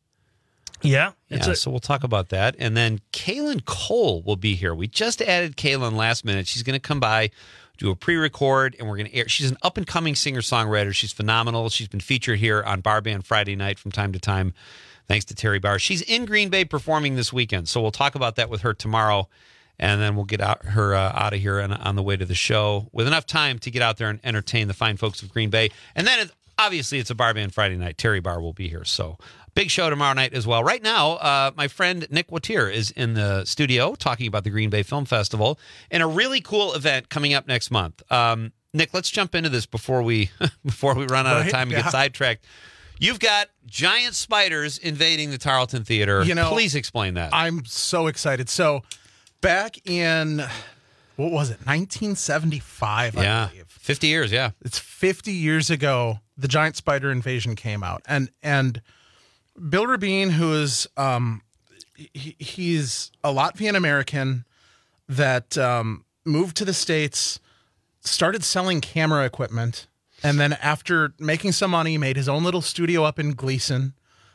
Yeah. Yeah, a- so we'll talk about that. And then Kaylin Cole will be here. We just added Kaylin last minute. She's going to come by, do a pre-record, and we're going to air. She's an up-and-coming singer-songwriter. She's phenomenal. She's been featured here on Bar Band Friday night from time to time, thanks to Terry Barr. She's in Green Bay performing this weekend, so we'll talk about that with her tomorrow, and then we'll get out, her uh, out of here and on the way to the show with enough time to get out there and entertain the fine folks of Green Bay. And then, it, obviously, it's a Bar Band Friday night. Terry Barr will be here, so big show tomorrow night as well. Right now, uh, my friend Nick Watier is in the studio talking about the Green Bay Film Festival and a really cool event coming up next month. Um, Nick, let's jump into this before we before we run out Right, of time and yeah. get sidetracked. You've got giant spiders invading the Tarleton Theater. You know, Please explain that. I'm so excited. So back in, what was it, nineteen seventy-five, I yeah, believe. fifty years, yeah. It's fifty years ago, the giant spider invasion came out. And and Bill Rabin, who is, um, he, he's a Latvian American that um, moved to the States, started selling camera equipment, and then after making some money, made his own little studio up in Gleason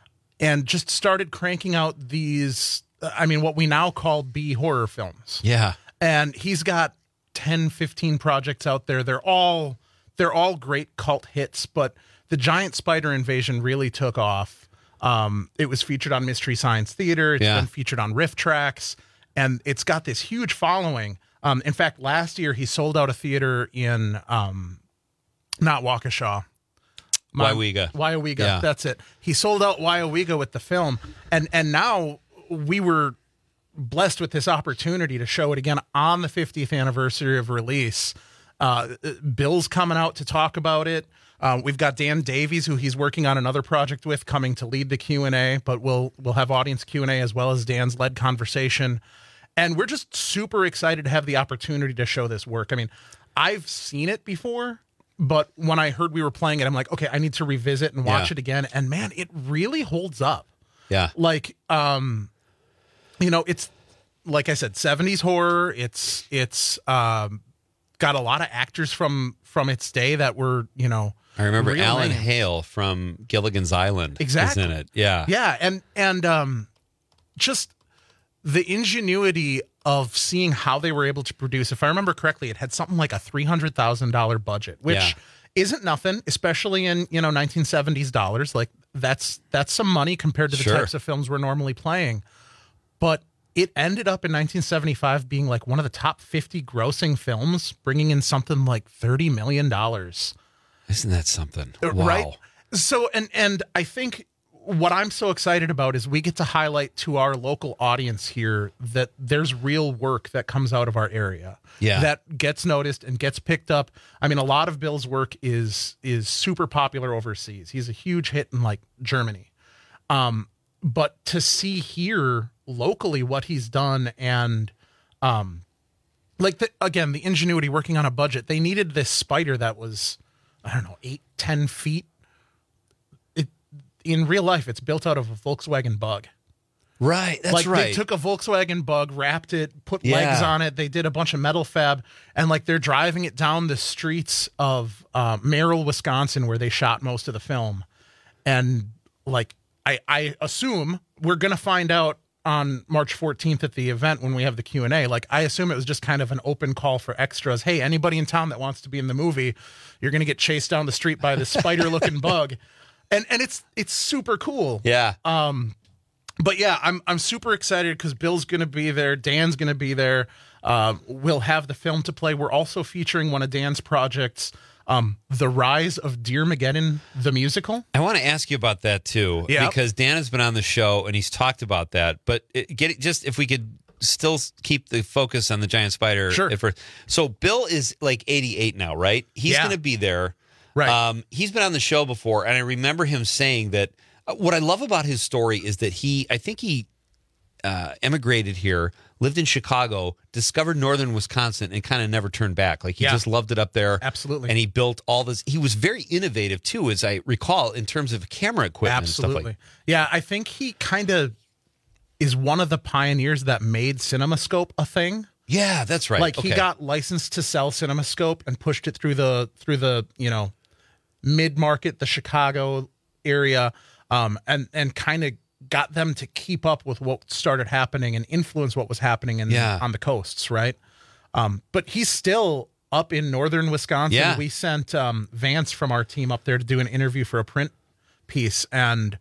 and just started cranking out these, I mean, what we now call B horror films. Yeah. And he's got ten, fifteen projects out there. They're all they're all great cult hits, but the giant spider invasion really took off. Um, it was featured on Mystery Science Theater. It's Yeah. been featured on Riff Tracks, and it's got this huge following. Um, in fact, last year he sold out a theater in um, not Waukesha. Waiwega. Waiwega, Yeah. that's it. He sold out Waiwega with the film, and and now we were blessed with this opportunity to show it again on the fiftieth anniversary of release. Uh, Bill's coming out to talk about it. Uh, we've got Dan Davies, who he's working on another project with, coming to lead the Q and A, but we'll we'll have audience Q and A as well as Dan's led conversation. And we're just super excited to have the opportunity to show this work. I mean, I've seen it before, but when I heard we were playing it, I'm like, okay, I need to revisit and watch Yeah. it again. And man, it really holds up. Yeah. Like, um, you know, it's like I said, seventies horror. It's it's um, got a lot of actors from from its day that were, you know, I remember real Alan names. Hale from Gilligan's Island Exactly. is in it. Yeah. Yeah, and and um, just the ingenuity of seeing how they were able to produce. If I remember correctly, it had something like a three hundred thousand dollar budget, which Yeah. isn't nothing, especially in you know nineteen seventies dollars. Like that's that's some money compared to the Sure. types of films we're normally playing. But it ended up in nineteen seventy-five being like one of the top fifty grossing films, bringing in something like thirty million dollars. Isn't that something? Uh, Wow. Right. So, and and I think what I'm so excited about is we get to highlight to our local audience here that there's real work that comes out of our area. Yeah. That gets noticed and gets picked up. I mean, a lot of Bill's work is is super popular overseas. He's a huge hit in like Germany. Um, but to see here locally what he's done and um like the, again, the ingenuity working on a budget, they needed this spider that was, I don't know, eight, ten feet. It in real life, it's built out of a Volkswagen Bug. Right, that's like right. They took a Volkswagen Bug, wrapped it, put Yeah. legs on it. They did a bunch of metal fab, and like they're driving it down the streets of uh, Merrill, Wisconsin, where they shot most of the film. And like I, I assume we're gonna find out on March fourteenth at the event when we have the Q and A. Like I assume it was just kind of an open call for extras. Hey, anybody in town that wants to be in the movie, you're gonna get chased down the street by this spider-looking bug, and and it's it's super cool. Yeah. Um, but yeah, I'm I'm super excited because Bill's gonna be there, Dan's gonna be there. Uh, we'll have the film to play. We're also featuring one of Dan's projects, um, The Rise of Dearmageddon, the musical. I want to ask you about that too, Yep. because Dan has been on the show and he's talked about that. But it, get it, just if we could still keep the focus on the giant spider. Sure. At first. So Bill is like eighty-eight now, right? He's Yeah. going to be there. Right. Um, he's been on the show before, and I remember him saying that uh, what I love about his story is that he, I think he uh, emigrated here, lived in Chicago, discovered northern Wisconsin, and kind of never turned back. Like he Yeah. just loved it up there. Absolutely. And he built all this. He was very innovative too, as I recall, in terms of camera equipment Absolutely. and stuff like Yeah, I think he kind of is one of the pioneers that made CinemaScope a thing. Yeah, that's right. Like he Okay. got licensed to sell CinemaScope and pushed it through the through the, you know, mid-market, the Chicago area, um, and and kind of got them to keep up with what started happening and influence what was happening in, Yeah. on the coasts, right? Um, but he's still up in northern Wisconsin. Yeah. We sent um, Vance from our team up there to do an interview for a print piece, and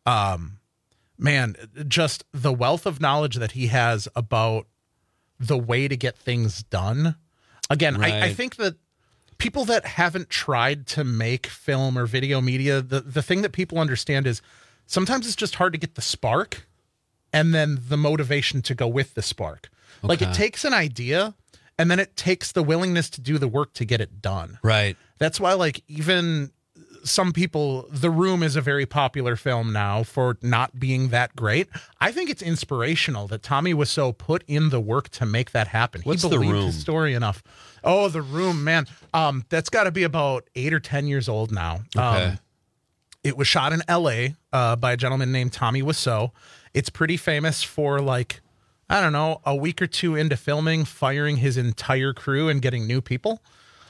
um, man, just the wealth of knowledge that he has about the way to get things done. Again, I, I Right. think that people that haven't tried to make film or video media, the, the thing that people understand is sometimes it's just hard to get the spark and then the motivation to go with the spark. Like it Okay. takes an idea and then it takes the willingness to do the work to get it done. Right. That's why, like, even some people, The Room is a very popular film now for not being that great. I think it's inspirational that Tommy Wiseau put in the work to make that happen. What's he The believed Room? his story enough. Oh, The Room, man. Um, that's got to be about eight or ten years old now. Okay. Um, it was shot in L A uh, by a gentleman named Tommy Wiseau. It's pretty famous for, like, I don't know, a week or two into filming, firing his entire crew and getting new people.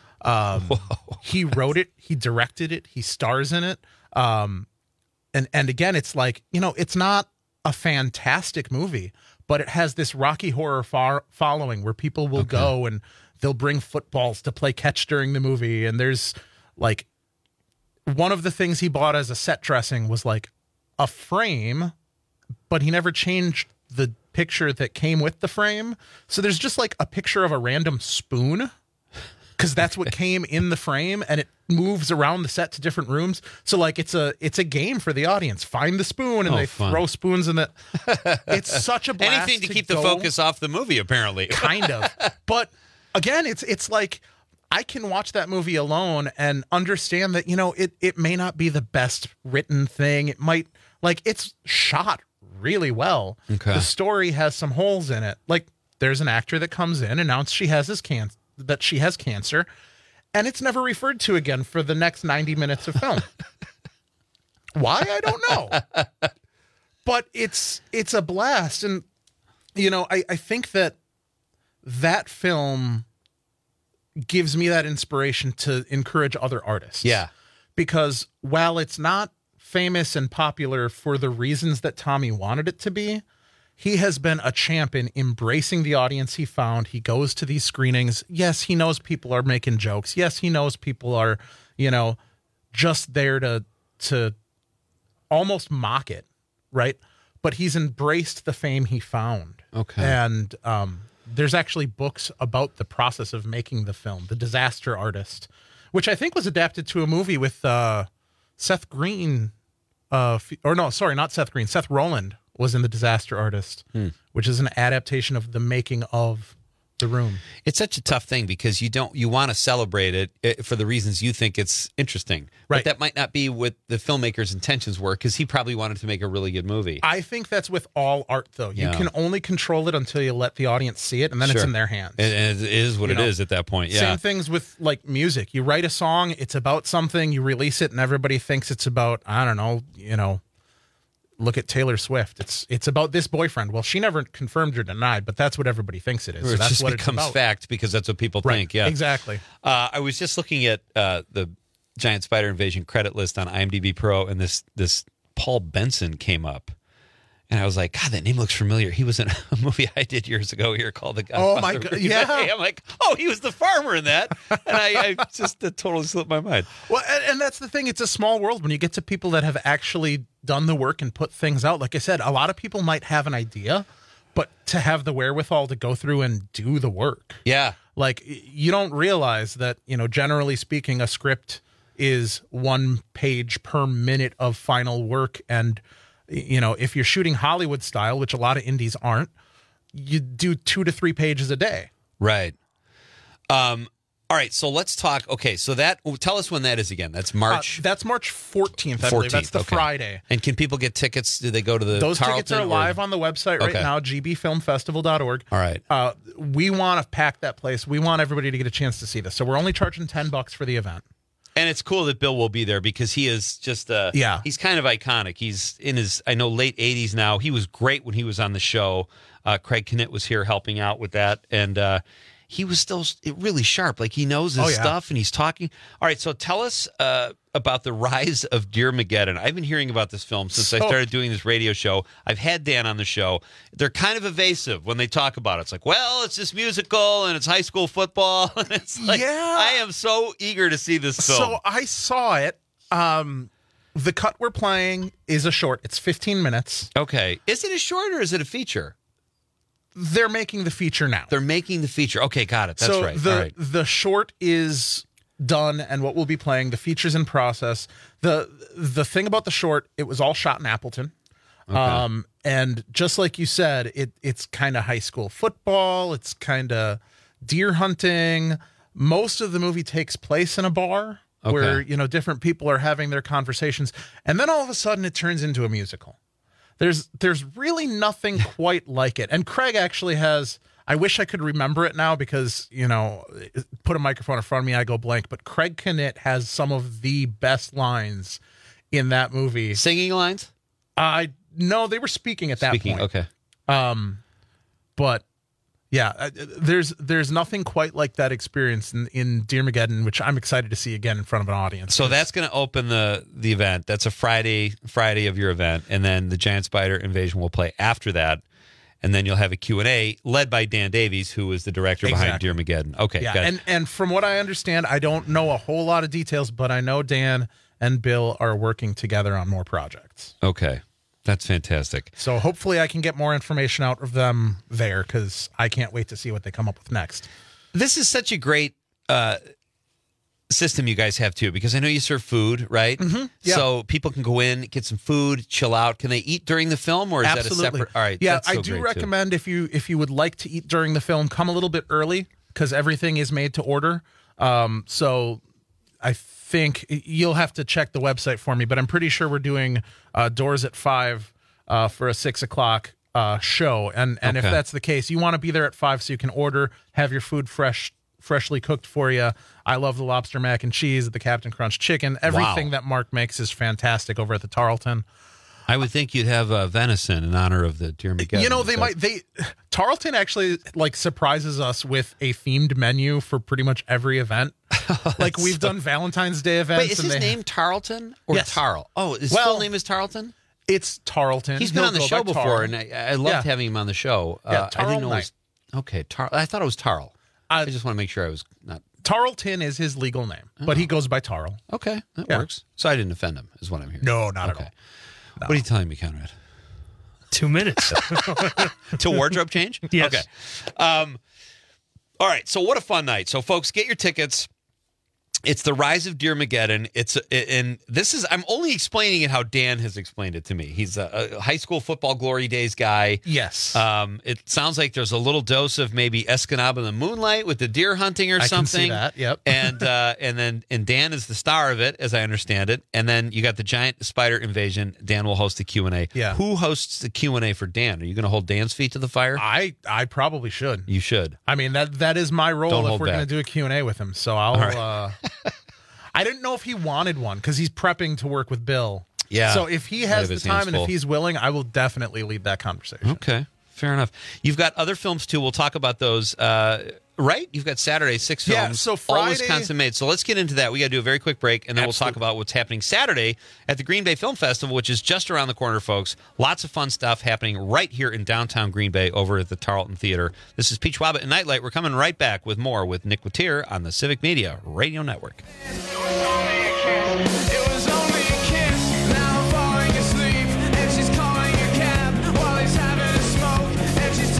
Um, he wrote it, he directed it, he stars in it. Um, and, and again, it's like, you know, it's not a fantastic movie, but it has this Rocky Horror far following where people will Okay. go and they'll bring footballs to play catch during the movie. And there's like, one of the things he bought as a set dressing was like a frame, but he never changed the picture that came with the frame. So there's just like a picture of a random spoon, because that's what came in the frame, and it moves around the set to different rooms. So like it's a it's a game for the audience. Find the spoon, and Oh, they fun. throw spoons in the. It's such a blast. Anything to keep the go- focus off the movie, apparently. kind of. But again, it's it's like I can watch that movie alone and understand that, you know, it it may not be the best written thing. It might, like, it's shot really well. Okay. The story has some holes in it. Like, there's an actor that comes in, announced she has his can that she has cancer, and it's never referred to again for the next ninety minutes of film. Why? I don't know. But it's it's a blast. And, you know, I, I think that that film gives me that inspiration to encourage other artists. Yeah. Because while it's not famous and popular for the reasons that Tommy wanted it to be, he has been a champ in embracing the audience he found. He goes to these screenings. Yes, he knows people are making jokes. Yes, he knows people are, you know, just there to to almost mock it, right? But he's embraced the fame he found. Okay. And um, there's actually books about the process of making the film, The Disaster Artist, which I think was adapted to a movie with uh, Seth Green. Uh, f- or no, sorry, not Seth Green. Seth Roland was in The Disaster Artist, Hmm. which is an adaptation of the making of The Room. It's such a tough thing because you don't you want to celebrate it eh, for the reasons you think it's interesting, Right. But that might not be what the filmmaker's intentions were, because he probably wanted to make a really good movie. I think that's with all art, though. You Yeah. can only control it until you let the audience see it, and then it's Sure. in their hands. And and it is what You it know, is at that point. Yeah. Same things with, like, music. You write a song, it's about something, you release it, and everybody thinks it's about, I don't know, you know, look at Taylor Swift. It's it's about this boyfriend. Well, she never confirmed or denied, but that's what everybody thinks it is. Or So it that's just what becomes it's about. fact because that's what people Right, think. Yeah, exactly. Uh, I was just looking at uh, the Giant Spider Invasion credit list on IMDb Pro, and this this Paul Benson came up, and I was like, God, that name looks familiar. He was in a movie I did years ago here called The Godfather. Oh, my God, yeah. I'm like, oh, he was the farmer in that, and I, I just uh, totally slipped my mind. Well, and, and that's the thing. It's a small world when you get to people that have actually done the work and put things out. Like I said, a lot of people might have an idea, but to have the wherewithal to go through and do the work. Yeah. Like, you don't realize that, you know, generally speaking, a script is one page per minute of final work. And, you know, if you're shooting Hollywood style, which a lot of indies aren't, you do two to three pages a day. Right. Um, all right. So let's talk. Okay. So that, tell us when that is again. That's March. Uh, that's March fourteenth. I believe. That's the okay. Friday. And can people get tickets? Do they go to the Those Tarleton tickets are or- live on the website right Okay. now, g b film festival dot org. All right. Uh, we want to pack that place. We want everybody to get a chance to see this. So we're only charging ten bucks for the event. And it's cool that Bill will be there because he is just uh Yeah. he's kind of iconic. He's in his I know late eighties now. He was great when he was on the show. Uh, Craig Knitt was here helping out with that, and uh, he was still really sharp. Like he knows his Oh, yeah. stuff, and he's talking. All right, so tell us uh, about the rise of Dearmageddon. I've been hearing about this film since I So- started doing this radio show. I've had Dan on the show. They're kind of evasive when they talk about it. It's like, well, it's this musical and it's high school football, and it's like, Yeah. I am so eager to see this film. So I saw it. Um, the cut we're playing is a short. It's fifteen minutes. Okay. Is it a short or is it a feature? They're making the feature now. They're making the feature. Okay, got it. That's so right. the All right. the short is done, and what we'll be playing, the feature's in process. the The thing about the short, it was all shot in Appleton. Okay. Um, and just like you said, it it's kind of high school football. It's kind of deer hunting. Most of the movie takes place in a bar Okay. where, you know, different people are having their conversations. And then all of a sudden it turns into a musical. There's there's really nothing quite like it. And Craig actually has, I wish I could remember it now because, you know, put a microphone in front of me, I go blank. But Craig Knitt has some of the best lines in that movie. Singing lines? I no, they were speaking at that Speaking, point. okay. Um, but yeah, uh, there's there's nothing quite like that experience in, in Dearmageddon, which I'm excited to see again in front of an audience. So that's going to open the the event. That's a Friday Friday of your event, and then the Giant Spider Invasion will play after that, and then you'll have a Q and A led by Dan Davies, who is the director Exactly. behind Dearmageddon. Okay, yeah, got it. and and from what I understand, I don't know a whole lot of details, but I know Dan and Bill are working together on more projects. Okay, that's fantastic. So hopefully I can get more information out of them there because I can't wait to see what they come up with next. This is such a great uh, system you guys have too, because I know you serve food, right? Mm-hmm. Yeah. So people can go in, get some food, chill out. Can they eat during the film, or is Absolutely. that a separate? All right, Yeah, that's so I do great, too. recommend if you if you would like to eat during the film, come a little bit early because everything is made to order. Um, so I think you'll have to check the website for me, but I'm pretty sure we're doing uh, doors at five uh, for a six o'clock uh, show. And and if Okay. that's the case, you want to be there at five so you can order, have your food fresh, freshly cooked for you. I love the lobster mac and cheese, the Captain Crunch chicken. Everything Wow. that Mark makes is fantastic over at the Tarleton. I would think you'd have uh, venison in honor of the Dearmageddon. You know, they So- might they Tarleton actually like surprises us with a themed menu for pretty much every event. Like we've done Valentine's Day events. Wait, is and his they- name Tarleton or Yes. Tarl? Oh, his Well, full name is Tarleton? It's Tarleton. He's been He'll on the go show by before, Tarl. and I, I loved Yeah. having him on the show. Yeah, Uh, I didn't know Tarl it was, okay, Tar, I thought it was Tarl. I just want to make sure I was not. Tarleton is his legal name, but he goes by Tarl. Okay, that Yeah. works. So I didn't offend him, is what I'm hearing. No, not okay. at all. What are you telling me, Conrad? Two minutes. To wardrobe change? Yes. Okay. Um, all right. So what a fun night. So folks, get your tickets. It's the Rise of Dearmageddon. It's and this is I'm only explaining it how Dan has explained it to me. He's a, a high school football glory days guy. Yes. Um, it sounds like there's a little dose of maybe Escanaba in the Moonlight with the deer hunting or I can something. see that. Yep. and uh, and then and Dan is the star of it, as I understand it. And then you got the Giant Spider Invasion. Dan will host the Q and A. Yeah. Who hosts the Q and A for Dan? Are you going to hold Dan's feet to the fire? I I probably should. You should. I mean that that is my role Don't if hold we're going to back. do a Q and A with him. So I'll. All right. uh, I didn't know if he wanted one because he's prepping to work with Bill. Yeah. So if he Might has have the his hands time and if full. he's willing, I will definitely lead that conversation. Okay, fair enough. You've got other films too. We'll talk about those. Uh, right? You've got Saturday six films. Yeah, so all Friday- Wisconsin made. So let's get into that. We got to do a very quick break, and then we'll talk Absolutely. about what's happening Saturday at the Green Bay Film Festival, which is just around the corner, folks. Lots of fun stuff happening right here in downtown Green Bay, over at the Tarleton Theater. This is Peach Wabbit and Nightlight. We're coming right back with more with Nick Watier on the Civic Media Radio Network. It was only a kiss, now I'm falling asleep, and she's calling a cab while he's having a smoke, and she's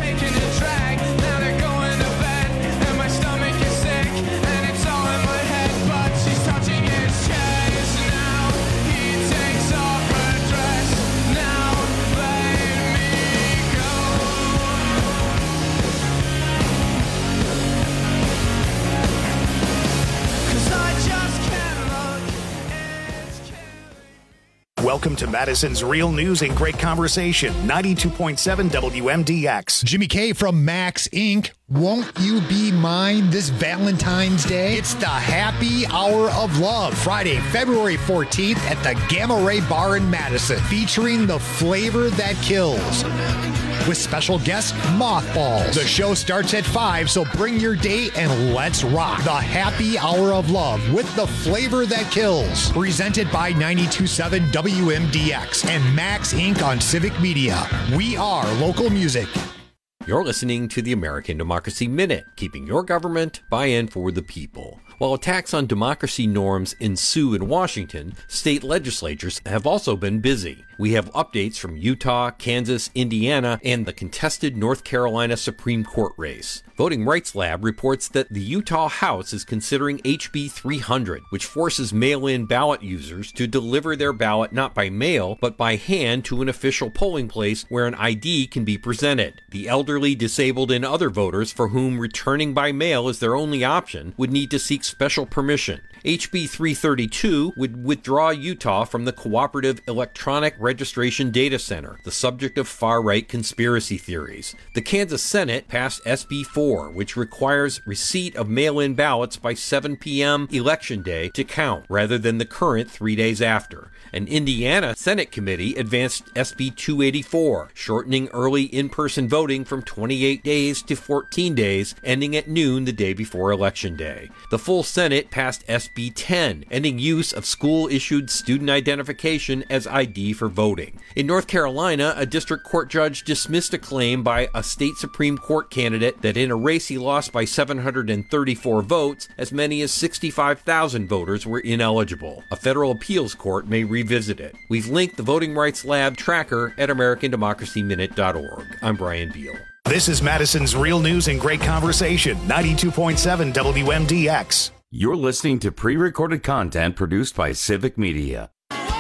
Welcome to Madison's Real News and Great Conversation, ninety-two point seven W M D X. Jimmy K from Max Incorporated. Won't you be mine this Valentine's Day? It's the Happy Hour of Love, Friday, February fourteenth at the Gamma Ray Bar in Madison, featuring the flavor that kills. With special guest Mothballs. The show starts at five, so bring your date and let's rock. The Happy Hour of Love with the flavor that kills. Presented by ninety-two point seven W M D X and Max Incorporated on Civic Media. We are local music. You're listening to the American Democracy Minute, keeping your government by and for the people. While attacks on democracy norms ensue in Washington, state legislatures have also been busy. We have updates from Utah, Kansas, Indiana, and the contested North Carolina Supreme Court race. Voting Rights Lab reports that the Utah House is considering H B three hundred, which forces mail-in ballot users to deliver their ballot not by mail, but by hand to an official polling place where an I D can be presented. The elderly, disabled, and other voters for whom returning by mail is their only option would need to seek special permission. H B three thirty-two would withdraw Utah from the Cooperative Electronic Registration Data Center, the subject of far-right conspiracy theories. The Kansas Senate passed S B four, which requires receipt of mail-in ballots by seven p.m. Election Day to count, rather than the current three days after. An Indiana Senate committee advanced S B two eighty-four, shortening early in-person voting from twenty-eight days to fourteen days, ending at noon the day before Election Day. The full Senate passed S B ten, ending use of school-issued student identification as I D for voting. In North Carolina, a district court judge dismissed a claim by a state Supreme Court candidate that in a race he lost by seven hundred thirty-four votes, as many as sixty-five thousand voters were ineligible. A federal appeals court may revisit it. We've linked the Voting Rights Lab tracker at American Democracy Minute dot org. I'm Brian Beal. This is Madison's Real News and Great Conversation, ninety-two point seven W M D X. You're listening to pre-recorded content produced by Civic Media.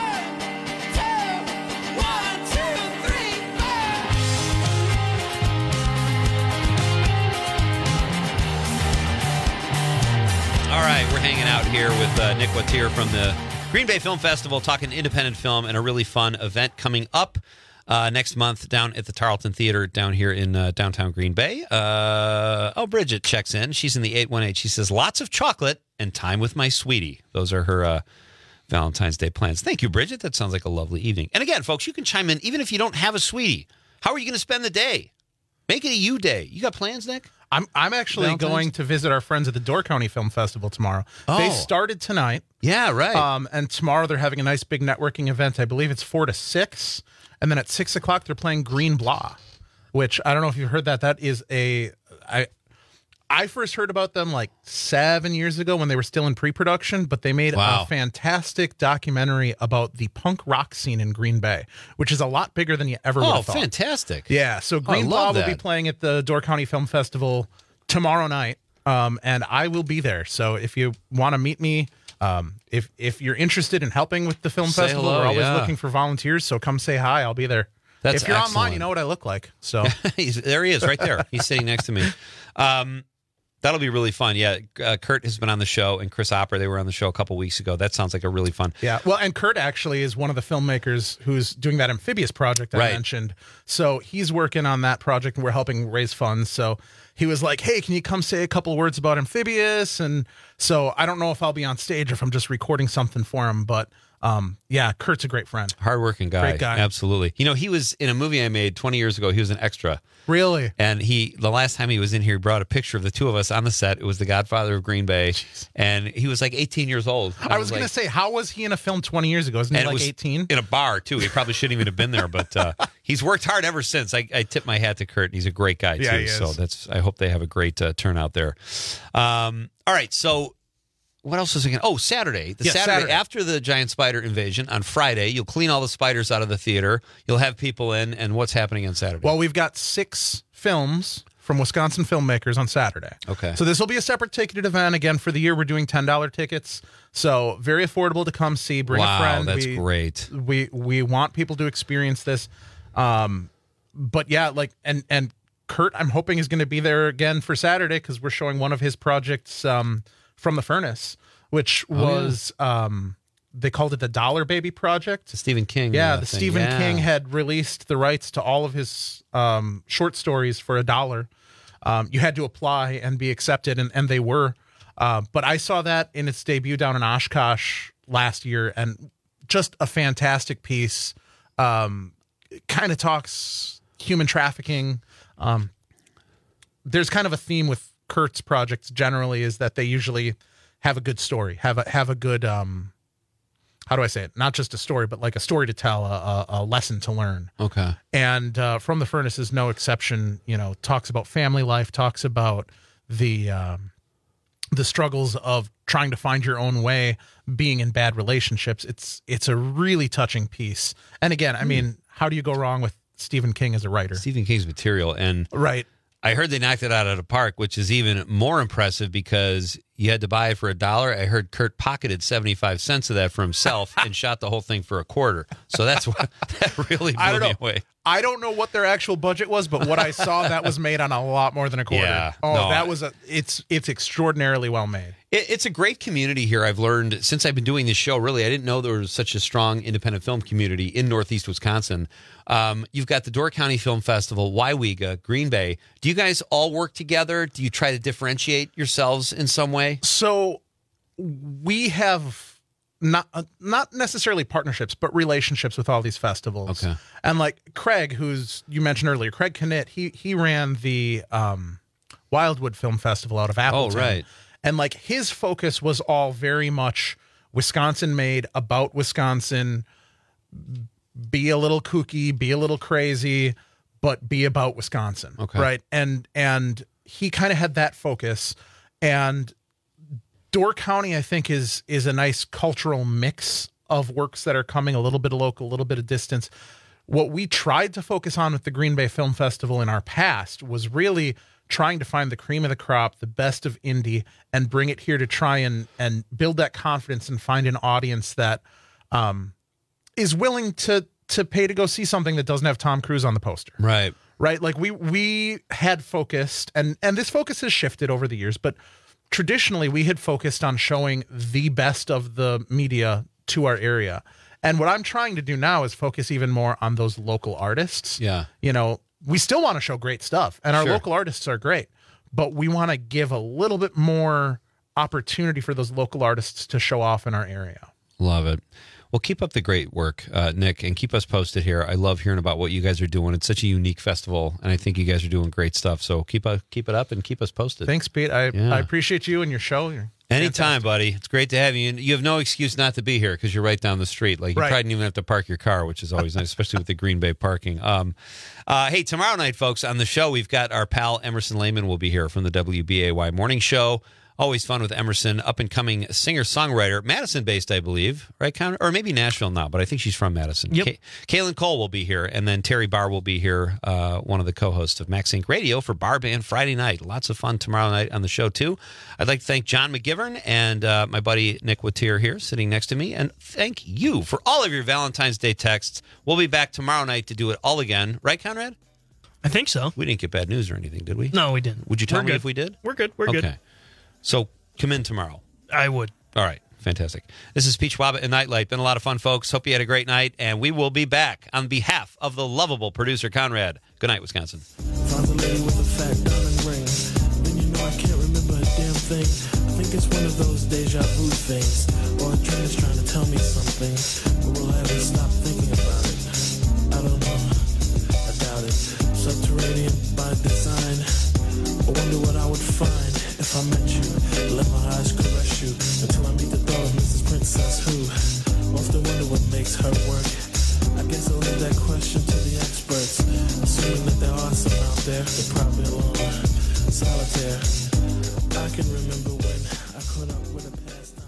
All right, we're hanging out here with uh, Nick Wattier from the Green Bay Film Festival, talking independent film and a really fun event coming up uh, next month down at the Tarleton Theater down here in uh, downtown Green Bay. Uh, oh, Bridget checks in. She's in the eight one eight. She says, lots of chocolate and time with my sweetie. Those are her uh, Valentine's Day plans. Thank you, Bridget. That sounds like a lovely evening. And again, folks, you can chime in even if you don't have a sweetie. How are you going to spend the day? Make it a you day. You got plans, Nick? I'm I'm actually Valentine's? going to visit our friends at the Door County Film Festival tomorrow. Oh. They started tonight. Yeah, right. Um, and tomorrow they're having a nice big networking event. I believe it's four to six. And then at six o'clock they're playing Green Blah, which I don't know if you've heard that. That is a I I first heard about them like seven years ago when they were still in pre-production, but they made Wow. a fantastic documentary about the punk rock scene in Green Bay, which is a lot bigger than you ever would Oh, have thought. fantastic. Yeah, so Green I Blah love will be that. playing at the Door County Film Festival tomorrow night, um, and I will be there. So if you want to meet me, um, if if you're interested in helping with the film Say festival, hello, we're always yeah. looking for volunteers, so come say hi. I'll be there. That's if you're online, excellent. you know what I look like. So He's, there he is, right there. He's sitting next to me. Um, that'll be really fun. Yeah, uh, Kurt has been on the show, and Chris Opper, they were on the show a couple weeks ago. That sounds like a really fun. yeah, well, and Kurt actually is one of the filmmakers who's doing that amphibious project I Right. mentioned. So he's working on that project, and we're helping raise funds. So he was like, "Hey, can you come say a couple words about amphibious?" And so I don't know if I'll be on stage or if I'm just recording something for him, but um, yeah, Kurt's a great friend. Hardworking guy. Great guy. Absolutely. You know, he was in a movie I made twenty years ago. He was an extra. Really? And he, the last time he was in here, he brought a picture of the two of us on the set. It was The Godfather of Green Bay. And he was like eighteen years old. I, was, going like- to say, how was he in a film twenty years ago? Isn't he and it like was eighteen? in a bar, too. He probably shouldn't even have been there, but uh, he's worked hard ever since. I, I tip my hat to Kurt, and he's a great guy, too. Yeah, he so is. that's. I hope they have a great uh, turnout there. Um, all right, so what else is again? Oh, Saturday. The Yeah, Saturday, Saturday. after the giant spider invasion on Friday, you'll clean all the spiders out of the theater. You'll have people in, and what's happening on Saturday? Well, we've got six films from Wisconsin filmmakers on Saturday. Okay. So this will be a separate ticketed event. Again, for the year, we're doing ten dollars tickets. So very affordable to come see. Bring Wow, a friend. that's we, great. We we want people to experience this. Um, but yeah, like, and, and Kurt, I'm hoping, is going to be there again for Saturday because we're showing one of his projects um, from the furnace, which Oh, yeah. was um, they called it the Dollar Baby Project. The Stephen King. Yeah, uh, the thing. Stephen Yeah. King had released the rights to all of his um, short stories for a dollar. Um, you had to apply and be accepted, and, and they were. Uh, but I saw that in its debut down in Oshkosh last year, and just a fantastic piece. Um, kind of talks human trafficking. Um, there's kind of a theme with Kurt's projects generally is that they usually have a good story, have a have a good um, how do I say it? Not just a story, but like a story to tell, a, a, a lesson to learn. Okay. And uh, From the Furnace is no exception. You know, talks about family life, talks about the um, the struggles of trying to find your own way, being in bad relationships. It's it's a really touching piece. And again, I mean, how do you go wrong with Stephen King as a writer? Stephen King's material. And right. I heard they knocked it out of the park, which is even more impressive because you had to buy it for a dollar. I heard Kurt pocketed seventy-five cents of that for himself and shot the whole thing for a quarter. So that's what that really blew I don't me know. away. I don't know what their actual budget was, but what I saw, that was made on a lot more than a quarter. Yeah, oh, no, that I- was a. It's it's extraordinarily well made. It, it's a great community here. I've learned since I've been doing this show, really, I didn't know there was such a strong independent film community in Northeast Wisconsin. Um, you've got the Door County Film Festival, Waiwega, Green Bay. Do you guys all work together? Do you try to differentiate yourselves in some way? So we have not uh, not necessarily partnerships, but relationships with all these festivals. Okay. And like Craig, who's you mentioned earlier, Craig Knitt, he he ran the um, Wildwood Film Festival out of Appleton. Oh, right. And like his focus was all very much Wisconsin made, about Wisconsin, be a little kooky, be a little crazy, but be about Wisconsin. Okay. Right. And and he kind of had that focus. And Door County, I think, is is a nice cultural mix of works that are coming, a little bit of local, a little bit of distance. What we tried to focus on with the Green Bay Film Festival in our past was really trying to find the cream of the crop, the best of indie, and bring it here to try and and build that confidence and find an audience that um, is willing to to pay to go see something that doesn't have Tom Cruise on the poster. Right. Right. Like we we had focused, and and this focus has shifted over the years, but traditionally we had focused on showing the best of the media to our area. And what I'm trying to do now is focus even more on those local artists. Yeah. You know, we still want to show great stuff, and our Sure. local artists are great, but we want to give a little bit more opportunity for those local artists to show off in our area. Love it. Well, keep up the great work, uh, Nick, and keep us posted here. I love hearing about what you guys are doing. It's such a unique festival, and I think you guys are doing great stuff. So keep uh, keep it up and keep us posted. Thanks, Pete. I, Yeah. I appreciate you and your show. You're Anytime, buddy. It's great to have you. And you have no excuse not to be here because you're right down the street. Like you Right. probably didn't even have to park your car, which is always nice, especially with the Green Bay parking. Um, uh, hey, tomorrow night, folks, on the show, we've got our pal Emerson Lehman will be here from the W B A Y Morning Show. Always fun with Emerson, up-and-coming singer-songwriter, Madison-based, I believe, right, Connor? Or maybe Nashville now, but I think she's from Madison. Yep. Ka- Kaylin Cole will be here, and then Terry Barr will be here, uh, one of the co-hosts of Max Inc Radio for Bar Band Friday night. Lots of fun tomorrow night on the show, too. I'd like to thank John McGivern and uh, my buddy Nick Wattier here sitting next to me, and thank you for all of your Valentine's Day texts. We'll be back tomorrow night to do it all again. Right, Conrad? I think so. We didn't get bad news or anything, did we? No, we didn't. Would you tell We're me good. if we did? We're good. We're okay. good. So come in tomorrow. I would. All right. Fantastic. This is Peach Wabbit and Nightlight. Been a lot of fun, folks. Hope you had a great night, and we will be back on behalf of the lovable producer, Conrad. Good night, Wisconsin. Found a lady with a fat diamond ring. Then you know I can't remember a damn thing. I think it's one of those deja vu things. Or a dream is trying to tell me something. But will I ever stop thinking about it? I don't know. I doubt it. Subterranean by design. I wonder what I would find if I met you. Let my eyes caress you until I meet the thought of Missus Princess who often wonder what makes her work. I guess I'll leave that question to the experts, assuming that there are some out there that probably alone, solitaire. I can remember when I caught up with a pastime.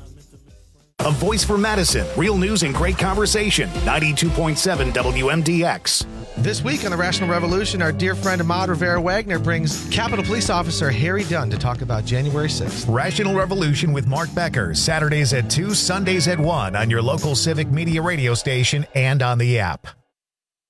A voice for Madison. Real news and great conversation. ninety-two point seven W M D X. This week on the Rational Revolution, our dear friend Ahmad Rivera Wagner brings Capitol Police Officer Harry Dunn to talk about January sixth. Rational Revolution with Mark Becker. Saturdays at two, Sundays at one on your local Civic Media radio station and on the app.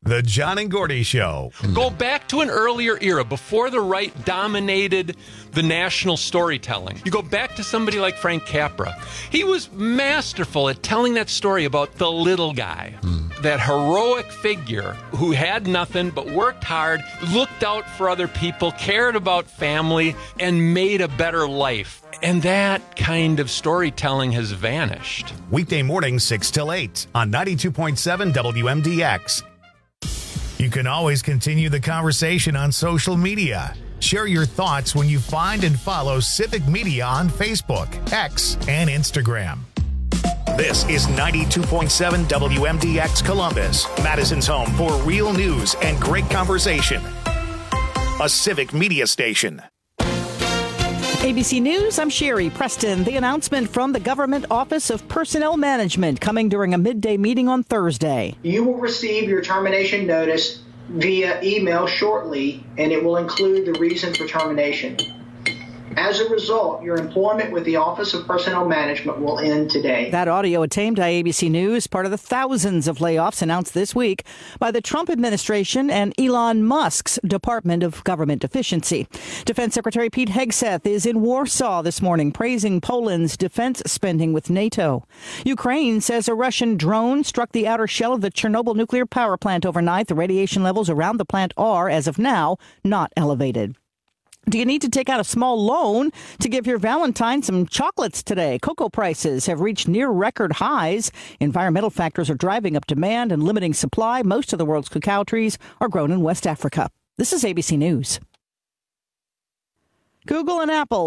The John and Gordy Show. Go back to an earlier era before the right dominated the national storytelling. You go back to somebody like Frank Capra. He was masterful at telling that story about the little guy, mm. that heroic figure who had nothing but worked hard, looked out for other people, cared about family, and made a better life. And that kind of storytelling has vanished. Weekday mornings, six till eight on ninety-two point seven W M D X. You can always continue the conversation on social media. Share your thoughts when you find and follow Civic Media on Facebook, X, and Instagram. This is ninety-two point seven W M D X Columbus, Madison's home for real news and great conversation. A Civic Media station. A B C News, I'm Sherry Preston. The announcement from the Government Office of Personnel Management coming during a midday meeting on Thursday. You will receive your termination notice via email shortly, and it will include the reason for termination. As a result, your employment with the Office of Personnel Management will end today. That audio obtained by A B C News, part of the thousands of layoffs announced this week by the Trump administration and Elon Musk's Department of Government Efficiency. Defense Secretary Pete Hegseth is in Warsaw this morning, praising Poland's defense spending with NATO. Ukraine says a Russian drone struck the outer shell of the Chernobyl nuclear power plant overnight. The radiation levels around the plant are, as of now, not elevated. Do you need to take out a small loan to give your Valentine some chocolates today? Cocoa prices have reached near record highs. Environmental factors are driving up demand and limiting supply. Most of the world's cacao trees are grown in West Africa. This is A B C News. Google and Apple